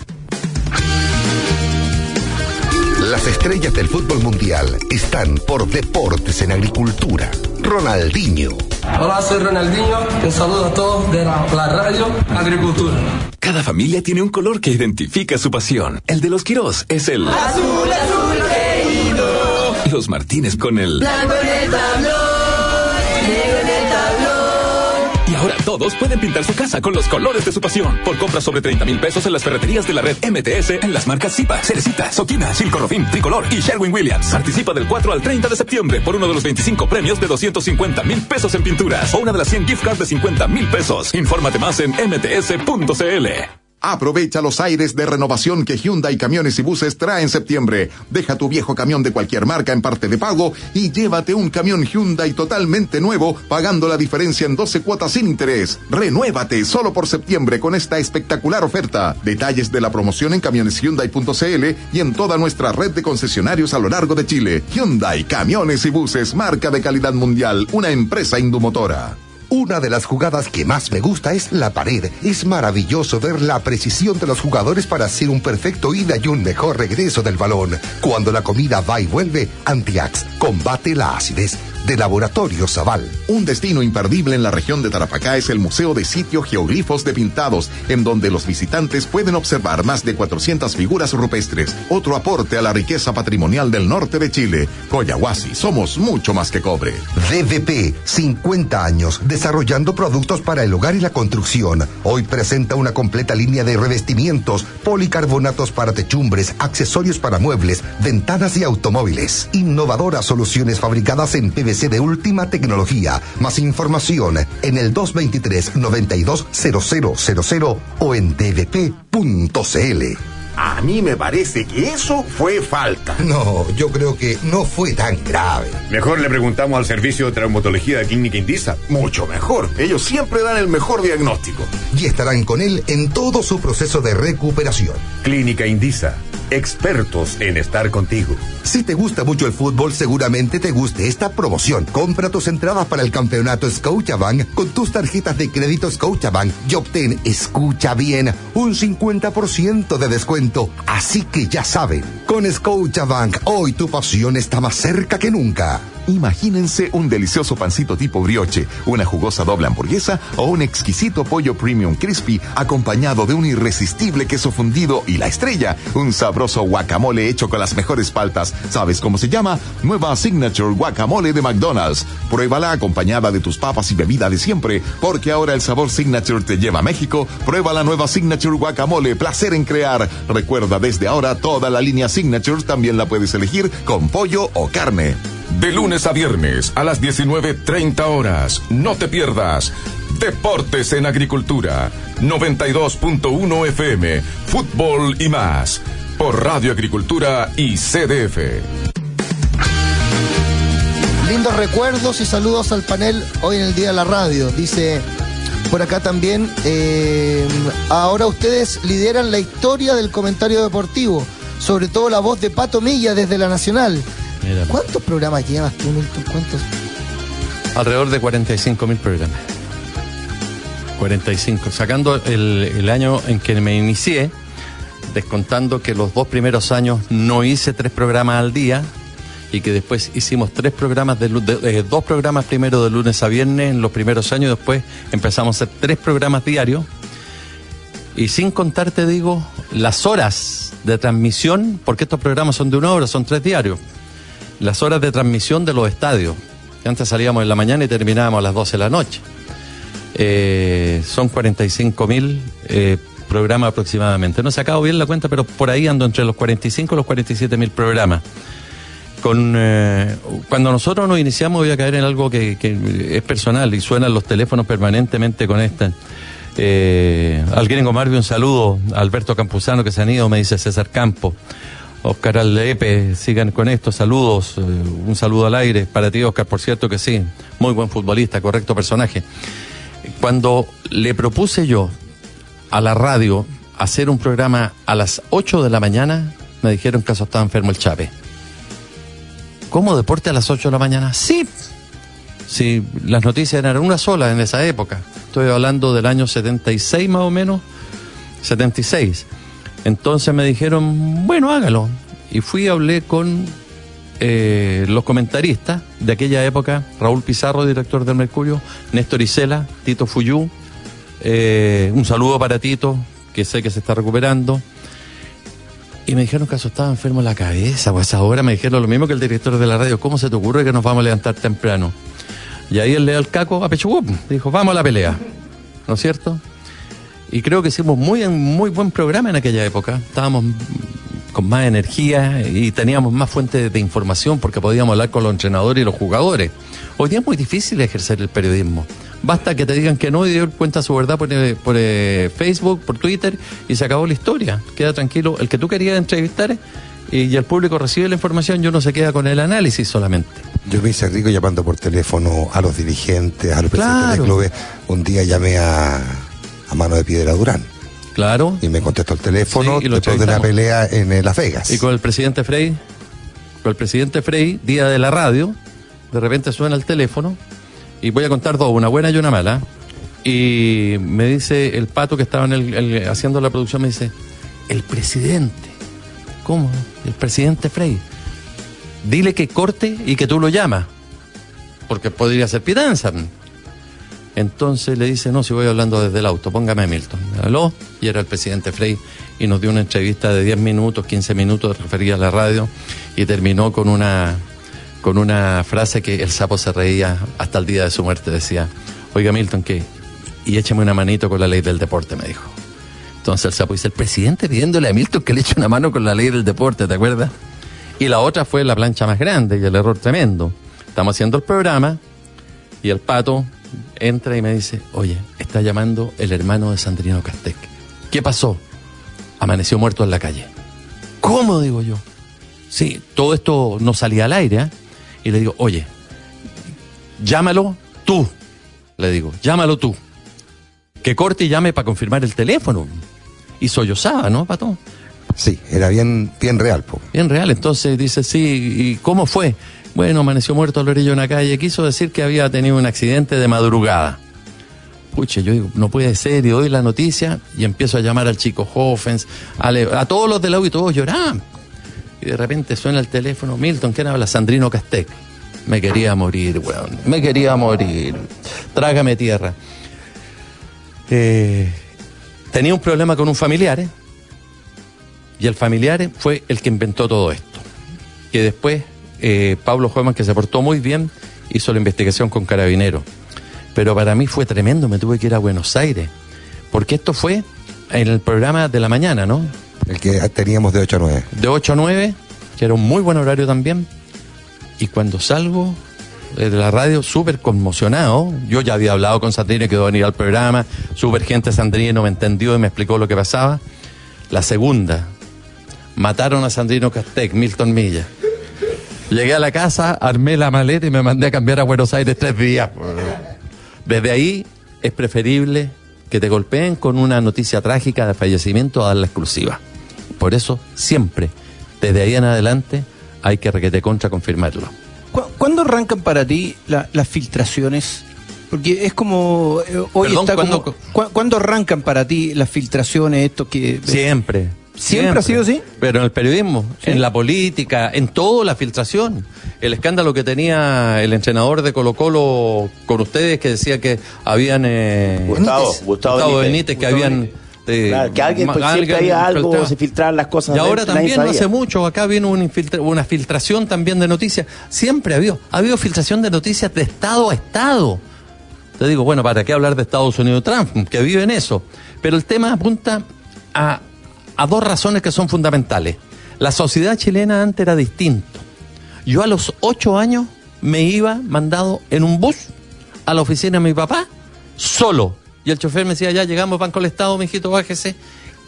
Las estrellas del fútbol mundial están por Deportes en Agricultura. Ronaldinho. Hola, soy Ronaldinho. Un saludo a todos de la, la radio Agricultura. Cada familia tiene un color que identifica su pasión. El de los Quirós es el azul, azul querido. Los Martínez con el blanco en el tablón, negro en el tablón. Y ahora todos pueden pintar su casa con los colores de su pasión. Por compras sobre treinta mil pesos en las ferreterías de la red M T S, en las marcas Zipa, Cerecita, Soquina, Silco Rofin, Tricolor y Sherwin-Williams. Participa del cuatro al treinta de septiembre por uno de los veinticinco premios de doscientos cincuenta mil pesos en pinturas o una de las cien gift cards de cincuenta mil pesos. Infórmate más en m t s punto c l. Aprovecha los aires de renovación que Hyundai Camiones y Buses trae en septiembre. Deja tu viejo camión de cualquier marca en parte de pago y llévate un camión Hyundai totalmente nuevo, pagando la diferencia en doce cuotas sin interés. Renuévate solo por septiembre con esta espectacular oferta. Detalles de la promoción en camiones hyundai punto c l y en toda nuestra red de concesionarios a lo largo de Chile. Hyundai Camiones y Buses, marca de calidad mundial, una empresa indumotora. Una de las jugadas que más me gusta es la pared. Es maravilloso ver la precisión de los jugadores para hacer un perfecto ida y un mejor regreso del balón. Cuando la comida va y vuelve, Antiax combate la acidez. De Laboratorio Zaval. Un destino imperdible en la región de Tarapacá es el Museo de Sitio Geoglifos de Pintados, en donde los visitantes pueden observar más de cuatrocientas figuras rupestres. Otro aporte a la riqueza patrimonial del norte de Chile. Coyahuasi, somos mucho más que cobre. D V P, cincuenta años, desarrollando productos para el hogar y la construcción. Hoy presenta una completa línea de revestimientos, policarbonatos para techumbres, accesorios para muebles, ventanas y automóviles. Innovadoras soluciones fabricadas en P V C de última tecnología. Más información en el dos veintitrés, noventa y dos, cero cero cero cero o en d v p punto c l. A mí me parece que eso fue falta. No, yo creo que no fue tan grave. Mejor le preguntamos al servicio de traumatología de Clínica Indisa. Mucho mejor. Ellos siempre dan el mejor diagnóstico. Y estarán con él en todo su proceso de recuperación. Clínica Indisa. Expertos en estar contigo. Si te gusta mucho el fútbol, seguramente te guste esta promoción. Compra tus entradas para el campeonato Scotiabank con tus tarjetas de crédito Scotiabank y obtén, escucha bien, un cincuenta por ciento de descuento. Así que ya saben, con Scotiabank, hoy tu pasión está más cerca que nunca. Imagínense un delicioso pancito tipo brioche, una jugosa doble hamburguesa o un exquisito pollo premium crispy acompañado de un irresistible queso fundido y la estrella, un sabroso guacamole hecho con las mejores paltas. ¿Sabes cómo se llama? Nueva Signature Guacamole de McDonald's. Pruébala acompañada de tus papas y bebida de siempre, porque ahora el sabor Signature te lleva a México. Prueba la nueva Signature Guacamole, placer en crear. Recuerda, desde ahora toda la línea Signature también la puedes elegir con pollo o carne. De lunes a viernes a las diecinueve treinta horas. No te pierdas Deportes en Agricultura. noventa y dos punto uno F M. Fútbol y más. Por Radio Agricultura y C D F. Lindos recuerdos y saludos al panel hoy en el Día de la Radio. Dice por acá también, eh, ahora ustedes lideran la historia del comentario deportivo. Sobre todo la voz de Pato Milla desde la Nacional. Mira. ¿Cuántos programas llevas tú, Milton? ¿Cuántos? Alrededor de cuarenta y cinco mil programas. cuarenta y cinco. Sacando el, el año en que me inicié, descontando que los dos primeros años no hice tres programas al día y que después hicimos tres programas, de, de, eh, dos programas primero de lunes a viernes en los primeros años, después empezamos a hacer tres programas diarios. Y sin contar, te digo, las horas de transmisión, porque estos programas son de una hora, son tres diarios. Las horas de transmisión de los estadios, que antes salíamos en la mañana y terminábamos a las doce de la noche. Eh, son cuarenta y cinco mil eh, programas aproximadamente. No he sacado bien la cuenta, pero por ahí ando entre los cuarenta y cinco y los cuarenta y siete mil programas. Con, eh, cuando nosotros nos iniciamos, voy a caer en algo que, que es personal y suenan los teléfonos permanentemente, conectan. Eh, al Gringo Marvio un saludo, a Alberto Campuzano que se han ido, me dice César Campo. Oscar Aldepe, sigan con esto, saludos, eh, un saludo al aire para ti, Oscar, por cierto que sí, muy buen futbolista, correcto personaje. Cuando le propuse yo a la radio hacer un programa a las ocho de la mañana, me dijeron que acaso estaba enfermo el Chape. ¿Cómo deporte a las ocho de la mañana? Sí, sí, las noticias eran una sola en esa época, estoy hablando del año setenta y seis más o menos, setenta y seis. Entonces me dijeron, bueno, hágalo. Y fui y hablé con eh, los comentaristas de aquella época, Raúl Pizarro, director del Mercurio, Néstor Isela, Tito Fuyú, eh, un saludo para Tito, que sé que se está recuperando. Y me dijeron que eso estaba enfermo en la cabeza, o a esa hora me dijeron lo mismo que el director de la radio, ¿cómo se te ocurre que nos vamos a levantar temprano? Y ahí el leal Caco apechugó, dijo, vamos a la pelea, ¿no es cierto? Y creo que hicimos muy, muy buen programa en aquella época. Estábamos con más energía y teníamos más fuentes de información porque podíamos hablar con los entrenadores y los jugadores. Hoy día es muy difícil ejercer el periodismo. Basta que te digan que no y dio cuenta su verdad por, por eh, Facebook, por Twitter y se acabó la historia. Queda tranquilo. El que tú querías entrevistar y, y el público recibe la información y uno se queda con el análisis solamente. Yo me hice rico llamando por teléfono a los dirigentes, a los presidentes Claro. de clubes. Un día llamé a... a Mano de Piedra Durán. Claro. Y me contestó el teléfono Sí, y lo después de una entrevistamos. pelea en eh, Las Vegas. Y con el presidente Frey, con el presidente Frey, día de la radio, de repente suena el teléfono, y voy a contar dos, una buena y una mala. Y me dice el Pato que estaba en el, el- haciendo la producción, me dice, el presidente. ¿Cómo? El presidente Frey. Dile que corte y que tú lo llamas, porque podría ser pitanza. Entonces le dice, no, si voy hablando desde el auto, póngame a Milton. Aló, y era el presidente Frey, y nos dio una entrevista de diez minutos, quince minutos, refería a la radio, y terminó con una, con una frase que el sapo se reía hasta el día de su muerte, decía, oiga Milton, ¿qué? Y écheme una manito con la ley del deporte, me dijo. Entonces el sapo dice, el presidente pidiéndole a Milton que le eche una mano con la ley del deporte, ¿te acuerdas? Y la otra fue la plancha más grande y el error tremendo. Estamos haciendo el programa, y el Pato entra y me dice, oye, está llamando el hermano de Sandrino Castec. ¿Qué pasó? Amaneció muerto en la calle. ¿Cómo? Digo yo. Sí, todo esto no salía al aire, ¿eh? Y le digo, oye, llámalo tú. Le digo, llámalo tú. Que corte y llame para confirmar el teléfono. Y sollozaba, ¿no, Pato? Sí, era bien, bien real, po. Bien real. Entonces dice, sí, ¿y cómo fue? Bueno, amaneció muerto a la orilla de una calle. Quiso decir que había tenido un accidente de madrugada. Puche, yo digo, no puede ser, y doy la noticia y empiezo a llamar al chico Hoffens, a, le- a todos los del lado y todos lloraban. Y de repente suena el teléfono, Milton, ¿quién habla? Sandrino Castec. Me quería morir, weón, me quería morir. Trágame tierra. Eh, tenía un problema con un familiar, ¿eh? Y el familiar fue el que inventó todo esto. Que después, eh, Pablo Hoffman, que se portó muy bien, hizo la investigación con Carabineros. Pero para mí fue tremendo, me tuve que ir a Buenos Aires, porque esto fue en el programa de la mañana, ¿no? El que teníamos de ocho a nueve. De ocho a nueve, que era un muy buen horario también, y cuando salgo de la radio súper conmocionado, yo ya había hablado con Sandrino y quedó a venir al programa, súper gente Sandrino me entendió y me explicó lo que pasaba. La segunda, mataron a Sandrino Castec, Milton Milla. Llegué a la casa, armé la maleta y me mandé a cambiar a Buenos Aires tres días. Desde ahí es preferible que te golpeen con una noticia trágica de fallecimiento a dar la exclusiva. Por eso, siempre, desde ahí en adelante, hay que requete contra confirmarlo. ¿Cu- ¿Cuándo arrancan para ti la- las filtraciones? Porque es como... eh, hoy Perdón, está ¿cuándo- como... ¿cu- ¿Cuándo arrancan para ti las filtraciones, esto que... Siempre. ¿Siempre ha sido así? Pero en el periodismo, ¿Sí? en la política, en todo, la filtración. El escándalo que tenía el entrenador de Colo Colo con ustedes, que decía que habían... Eh, Gustavo, Benítez, Gustavo Benítez, Benítez. que Gustavo habían... eh, Claro, que alguien, ma- pues, siempre había algo, filtraba. se filtraban las cosas. Y ahora dentro, nadie también, no sabía. hace mucho, acá vino una, infiltra- una filtración también de noticias. Siempre ha habido, ha habido filtración de noticias de Estado a Estado. Te digo, bueno, ¿para qué hablar de Estados Unidos Trump? Que vive en eso. Pero el tema apunta a, a dos razones que son fundamentales. La sociedad chilena antes era distinto. Yo a los ocho años me iba mandado en un bus a la oficina de mi papá, solo. Y el chofer me decía, ya llegamos, Banco del Estado, mijito, bájese.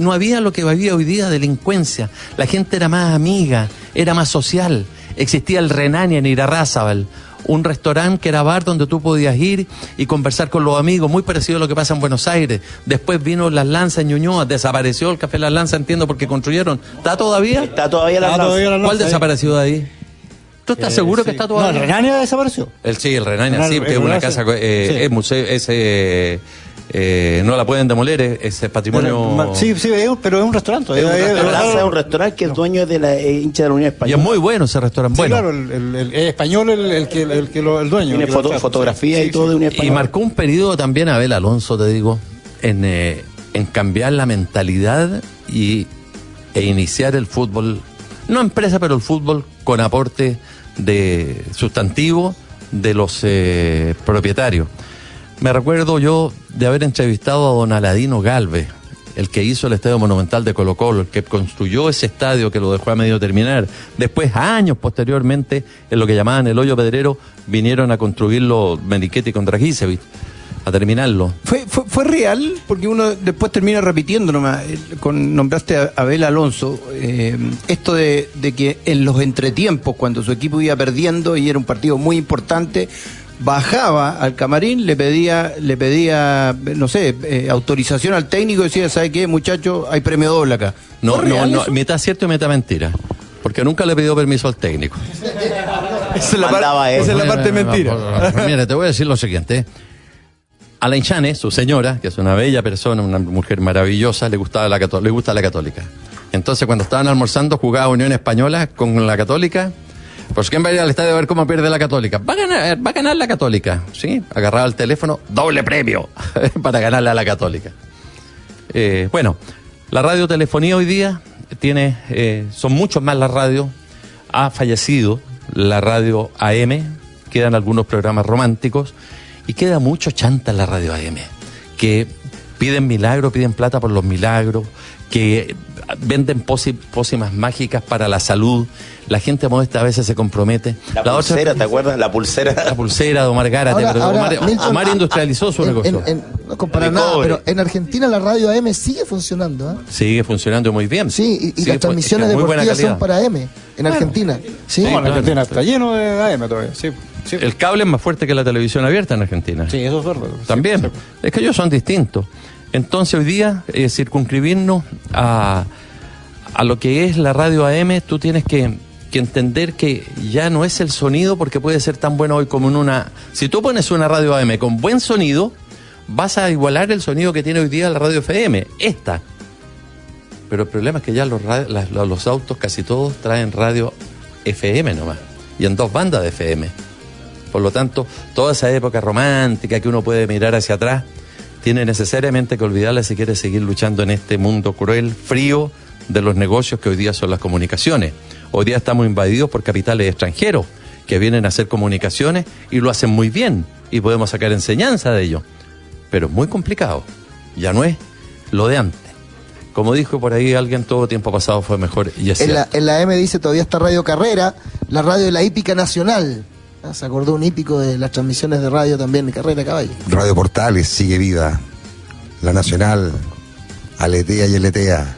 no había lo que había hoy día, delincuencia. La gente era más amiga, era más social. Existía el Renania en Irarrázaval, un restaurante que era bar donde tú podías ir y conversar con los amigos, muy parecido a lo que pasa en Buenos Aires. Después vino Las Lanzas en Ñuñoa, desapareció el Café Las Lanzas, entiendo, porque construyeron. ¿Está todavía? Está todavía Las Lanzas. ¿Cuál desapareció de ahí? ¿Tú estás eh, seguro sí. que está todavía? No, el Renania desapareció. El, sí, el Renania, Renania sí, que es una casa, eh, sí. es museo, es... Eh, Eh, no la pueden demoler, es, es patrimonio. Sí, sí, pero es un restaurante. Es un, restaurante, es un restaurante que es dueño de la eh, hincha de la Unión Española. Y es muy bueno ese restaurante. Sí, bueno. claro, el, el, el, el español el, el que el, que lo, el dueño. Tiene foto, fotografía sí, y todo sí. de Unión Española. Y marcó un periodo también Abel Alonso, te digo, en, eh, en cambiar la mentalidad y, e iniciar el fútbol, no empresa, pero el fútbol con aporte de sustantivo de los eh, propietarios. Me recuerdo yo de haber entrevistado a don Aladino Galvez, el que hizo el Estadio Monumental de Colo Colo, el que construyó ese estadio que lo dejó a medio terminar. Después, años posteriormente, en lo que llamaban el Hoyo Pedrero, vinieron a construirlo Menichetti con Dragicevic, a terminarlo. ¿Fue, fue, fue real? Porque uno después termina repitiendo nomás, con, nombraste a Abel Alonso, eh, esto de, de que en los entretiempos, cuando su equipo iba perdiendo y era un partido muy importante, bajaba al camarín, le pedía, le pedía, no sé, eh, autorización al técnico y decía, ¿sabe qué, muchacho? Hay premio doble acá. No, no, no, mitad cierto y mitad mentira. Porque nunca le pidió permiso al técnico. Esa es la, par- esa es la parte mentira. Mira, te voy a decir lo siguiente. A la Inchane, su señora, que es una bella persona, una mujer maravillosa, le gustaba la cató- le gusta la Católica. Entonces, cuando estaban almorzando, jugaba Unión Española con la Católica. Pues ¿quién va a ir al estadio a ver cómo pierde la Católica? Va a ganar, va a ganar la Católica, ¿sí? Agarraba el teléfono, doble premio para ganarle a la Católica. Eh, bueno, la radiotelefonía hoy día tiene, eh, son muchos más las radios. Ha fallecido la radio A M, quedan algunos programas románticos y queda mucho chanta en la radio A M, que piden milagros, piden plata por los milagros, que venden pósi- pócimas mágicas para la salud. La gente modesta a veces se compromete. La, la pulsera, otra, ¿te acuerdas? La pulsera. La pulsera de Omar Gárate, ahora, pero ahora, Omar, Milton, Omar industrializó su en, negocio. En, en, no comparar nada, pero en Argentina la radio A M sigue funcionando. ¿eh? Sigue funcionando muy bien. Sí, y, y sí, las transmisiones deportivas son para A M, en bueno, Argentina. Sí, no, en claro. Argentina está lleno de A M todavía, sí. Sí. El cable es más fuerte que la televisión abierta en Argentina. Sí, eso es verdad. También. Sí, sí. Es que ellos son distintos. Entonces hoy día, eh, circunscribirnos a, a lo que es la radio A M, tú tienes que, que entender que ya no es el sonido, porque puede ser tan bueno hoy como en una... Si tú pones una radio A M con buen sonido, vas a igualar el sonido que tiene hoy día la radio F M, esta. Pero el problema es que ya los, radio, las, los autos, casi todos, traen radio F M nomás, y en dos bandas de F M. Por lo tanto, toda esa época romántica que uno puede mirar hacia atrás, tiene necesariamente que olvidarla si quiere seguir luchando en este mundo cruel, frío, de los negocios que hoy día son las comunicaciones. Hoy día estamos invadidos por capitales extranjeros que vienen a hacer comunicaciones y lo hacen muy bien y podemos sacar enseñanza de ello. Pero es muy complicado, ya no es lo de antes. Como dijo por ahí alguien, todo tiempo pasado fue mejor y es en la, cierto. en la M dice todavía está Radio Carrera, la radio de la hípica nacional. Ah, se acordó un hípico de las transmisiones de radio también, de Carrera de Caballo. Radio Portales sigue viva. La Nacional aletea y aletea.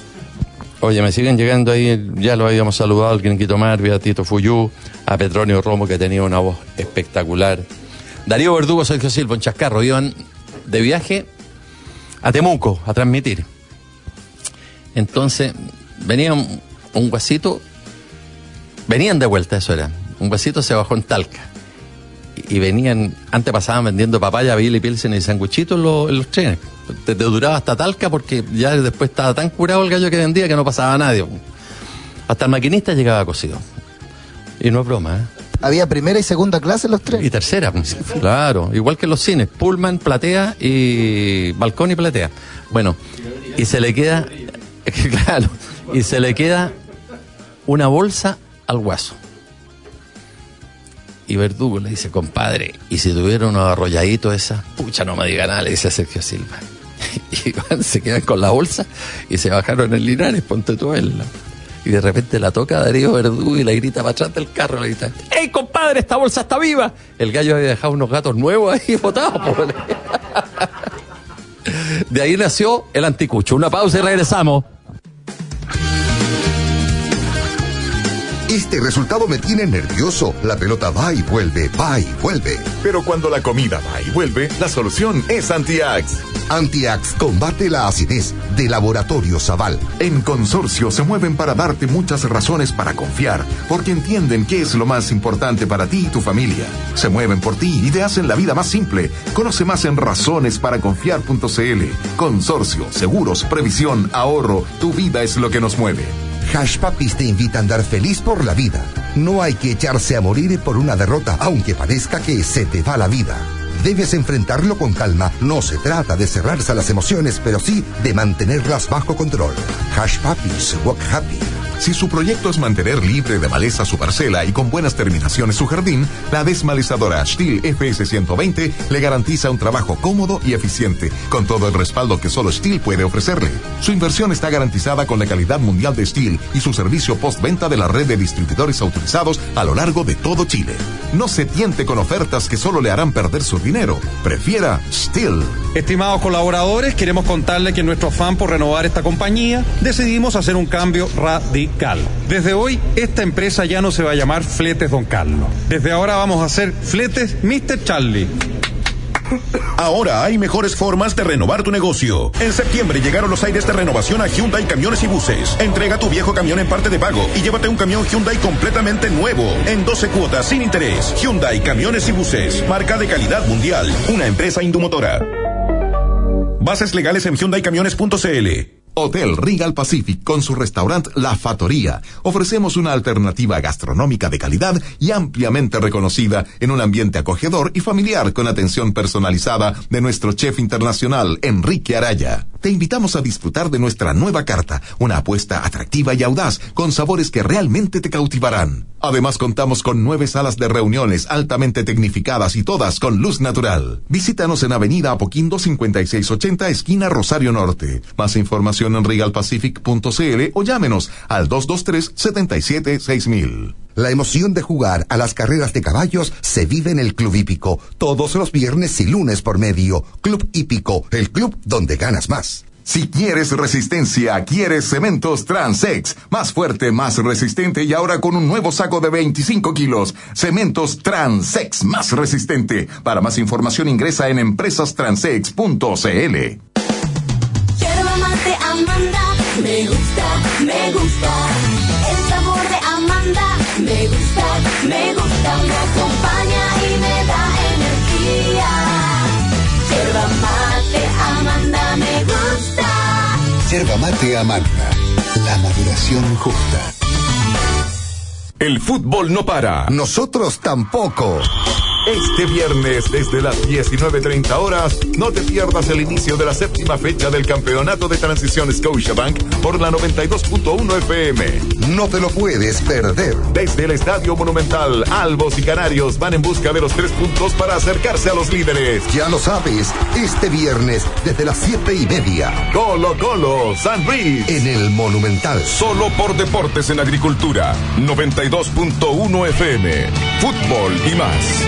Oye, me siguen llegando ahí, ya lo habíamos saludado al Grinquito Marvi, a Tito Fuyú, a Petronio Romo, que tenía una voz espectacular. Darío Verdugo, Sergio Silva, en Chascarro, iban de viaje a Temuco a transmitir. Entonces, venía un, un guasito, venían de vuelta, eso era. Un guasito se bajó en Talca. Y, y venían, antes pasaban vendiendo papaya, Billy Pilsen y sanguchitos en, lo, en los trenes. Te, te duraba hasta Talca porque ya después estaba tan curado el gallo que vendía que no pasaba a nadie. Hasta el maquinista llegaba cocido. Y no es broma, ¿eh? Había primera y segunda clase en los trenes. Y tercera, claro. Igual que en los cines. Pullman, platea y balcón y platea. Bueno, y se le queda, claro, y se le queda una bolsa al guaso. Y Verdugo le dice, compadre, y si tuviera unos arrolladitos esa, pucha, no me diga nada, le dice a Sergio Silva. Y van, se quedan con la bolsa y se bajaron en Linares, ponte tú él. Y de repente la toca a Darío Verdugo y la grita para atrás del carro, le grita, ¡Ey, compadre, esta bolsa está viva! El gallo había dejado unos gatos nuevos ahí botados, pobre. De ahí nació el anticucho. Una pausa y regresamos. Este resultado me tiene nervioso. La pelota va y vuelve, va y vuelve. Pero cuando la comida va y vuelve, la solución es Antiax. Antiax combate la acidez, de Laboratorio Zaval. En Consorcio se mueven para darte muchas razones para confiar, porque entienden qué es lo más importante para ti y tu familia. Se mueven por ti y te hacen la vida más simple. Conoce más en razones para confiar punto c l. Consorcio, seguros, previsión, ahorro. Tu vida es lo que nos mueve. Hash Papis te invita a andar feliz por la vida. No hay que echarse a morir por una derrota, aunque parezca que se te va la vida. Debes enfrentarlo con calma. No se trata de cerrarse a las emociones, pero sí de mantenerlas bajo control. Hash Papis, walk happy. Si su proyecto es mantener libre de maleza su parcela y con buenas terminaciones su jardín, la desmalezadora Stihl F S ciento veinte le garantiza un trabajo cómodo y eficiente, con todo el respaldo que solo Stihl puede ofrecerle. Su inversión está garantizada con la calidad mundial de Stihl y su servicio postventa de la red de distribuidores autorizados a lo largo de todo Chile. No se tiente con ofertas que solo le harán perder su dinero. Prefiera Stihl. Estimados colaboradores, queremos contarles que en nuestro afán por renovar esta compañía, decidimos hacer un cambio radical. Desde hoy, esta empresa ya no se va a llamar Fletes Don Carlos. Desde ahora vamos a hacer Fletes mister Charlie. Ahora hay mejores formas de renovar tu negocio. En septiembre llegaron los aires de renovación a Hyundai Camiones y Buses. Entrega tu viejo camión en parte de pago y llévate un camión Hyundai completamente nuevo, en doce cuotas sin interés. Hyundai Camiones y Buses, marca de calidad mundial, una empresa Indumotora. Bases legales en hyundai camiones punto c l. Hotel Regal Pacific con su restaurante La Fattoría. Ofrecemos una alternativa gastronómica de calidad y ampliamente reconocida en un ambiente acogedor y familiar con atención personalizada de nuestro chef internacional Enrique Araya. Te invitamos a disfrutar de nuestra nueva carta, una apuesta atractiva y audaz con sabores que realmente te cautivarán. Además contamos con nueve salas de reuniones altamente tecnificadas y todas con luz natural. Visítanos en Avenida Apoquindo cincuenta y seis ochenta, esquina Rosario Norte. Más información en regal pacific punto c l o llámenos al dos dos tres, siete siete, seis mil. La emoción de jugar a las carreras de caballos se vive en el Club Hípico, todos los viernes y lunes por medio. Club Hípico, el club donde ganas más. Si quieres resistencia, quieres Cementos Transex. Más fuerte, más resistente y ahora con un nuevo saco de veinticinco kilos. Cementos Transex, más resistente. Para más información ingresa en empresas transex punto c l. Yerba mate Amanda, me gusta, me gusta. El sabor de Amanda, me gusta, me gusta. Me acompaña y me da energía. Yerba mate Amanda, me gusta. Yerba mate Amanda, la maduración justa. El fútbol no para. Nosotros tampoco. Este viernes, desde las diecinueve treinta horas, no te pierdas el inicio de la séptima fecha del Campeonato de Transición Scotiabank por la noventa y dos punto uno F M. No te lo puedes perder. Desde el Estadio Monumental, Albos y Canarios van en busca de los tres puntos para acercarse a los líderes. Ya lo sabes, este viernes, desde las siete y media. Colo Colo, San Luis. En el Monumental. Solo por Deportes en Agricultura, noventa y dos punto uno F M. Fútbol y más.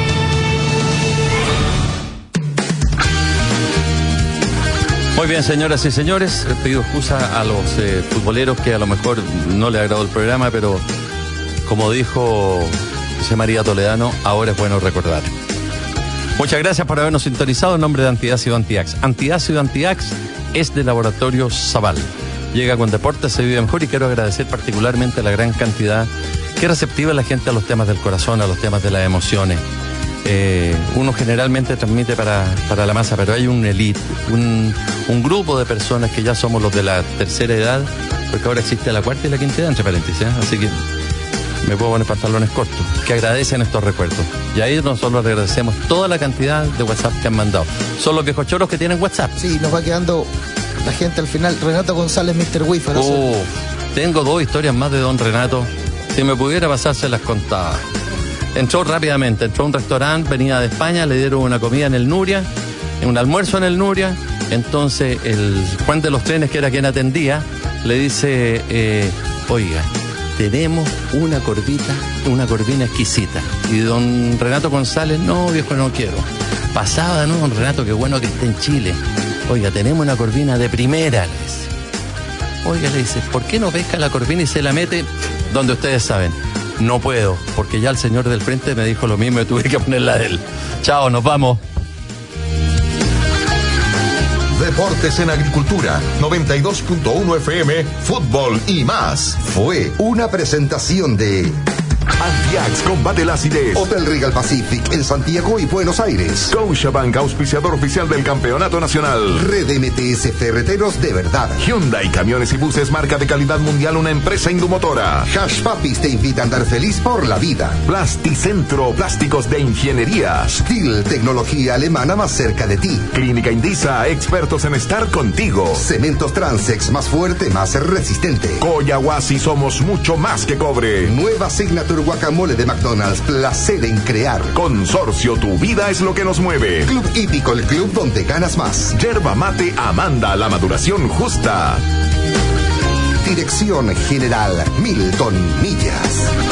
Muy bien, señoras y señores, pido excusa a los eh, futboleros que a lo mejor no les agradó el programa, pero como dijo José María Toledano, ahora es bueno recordar. Muchas gracias por habernos sintonizado en nombre de Antiácido Antiax. Antiácido Antiax es de Laboratorio Zaval. Llega con deportes, se vive mejor y quiero agradecer particularmente la gran cantidad que receptiva la gente a los temas del corazón, a los temas de las emociones. Eh, uno generalmente transmite para, para la masa, pero hay un elite, un, un grupo de personas que ya somos los de la tercera edad, porque ahora existe la cuarta y la quinta edad, entre paréntesis, ¿eh? Así que me puedo poner pantalones cortos, que agradecen estos recuerdos. Y ahí nosotros agradecemos toda la cantidad de WhatsApp que han mandado. Son los viejos choros que tienen WhatsApp. Sí, nos va quedando la gente al final. Renato González, mister Wifi. No oh, sé. Tengo dos historias más de don Renato. Si me pudiera pasar, se las contaba. Entró rápidamente, entró a un restaurante, venía de España, le dieron una comida en el Nuria, un almuerzo en el Nuria. Entonces el Juan de los Trenes, que era quien atendía, le dice, eh, oiga, tenemos una corvita, una corvina exquisita. Y don Renato González, no, viejo, no quiero. Pasaba, ¿no? Don Renato, qué bueno que esté en Chile. Oiga, tenemos una corvina de primera, le dice. Oiga, le dice, ¿por qué no pesca la corvina y se la mete donde ustedes saben? No puedo, porque ya el señor del frente me dijo lo mismo y tuve que ponerla de él. Chao, nos vamos. Deportes en Agricultura, noventa y dos punto uno F M, fútbol y más. Fue una presentación de Antiax combate la acidez. Hotel Regal Pacific en Santiago y Buenos Aires. Scotiabank, auspiciador oficial del Campeonato Nacional. Red M T S Ferreteros de verdad. Hyundai Camiones y Buses, marca de calidad mundial, una empresa indumotora. Hash Papis te invita a andar feliz por la vida. Plasticentro, plásticos de ingeniería. Steel, tecnología alemana más cerca de ti. Clínica Indisa, expertos en estar contigo. Cementos Transex, más fuerte, más resistente. Coyahuasi, somos mucho más que cobre. Nueva Signature Guacamole de McDonald's, placer en crear. Consorcio, tu vida es lo que nos mueve. Club Hípico, el club donde ganas más. Yerba Mate Amanda, la maduración justa. Dirección General Milton Millas.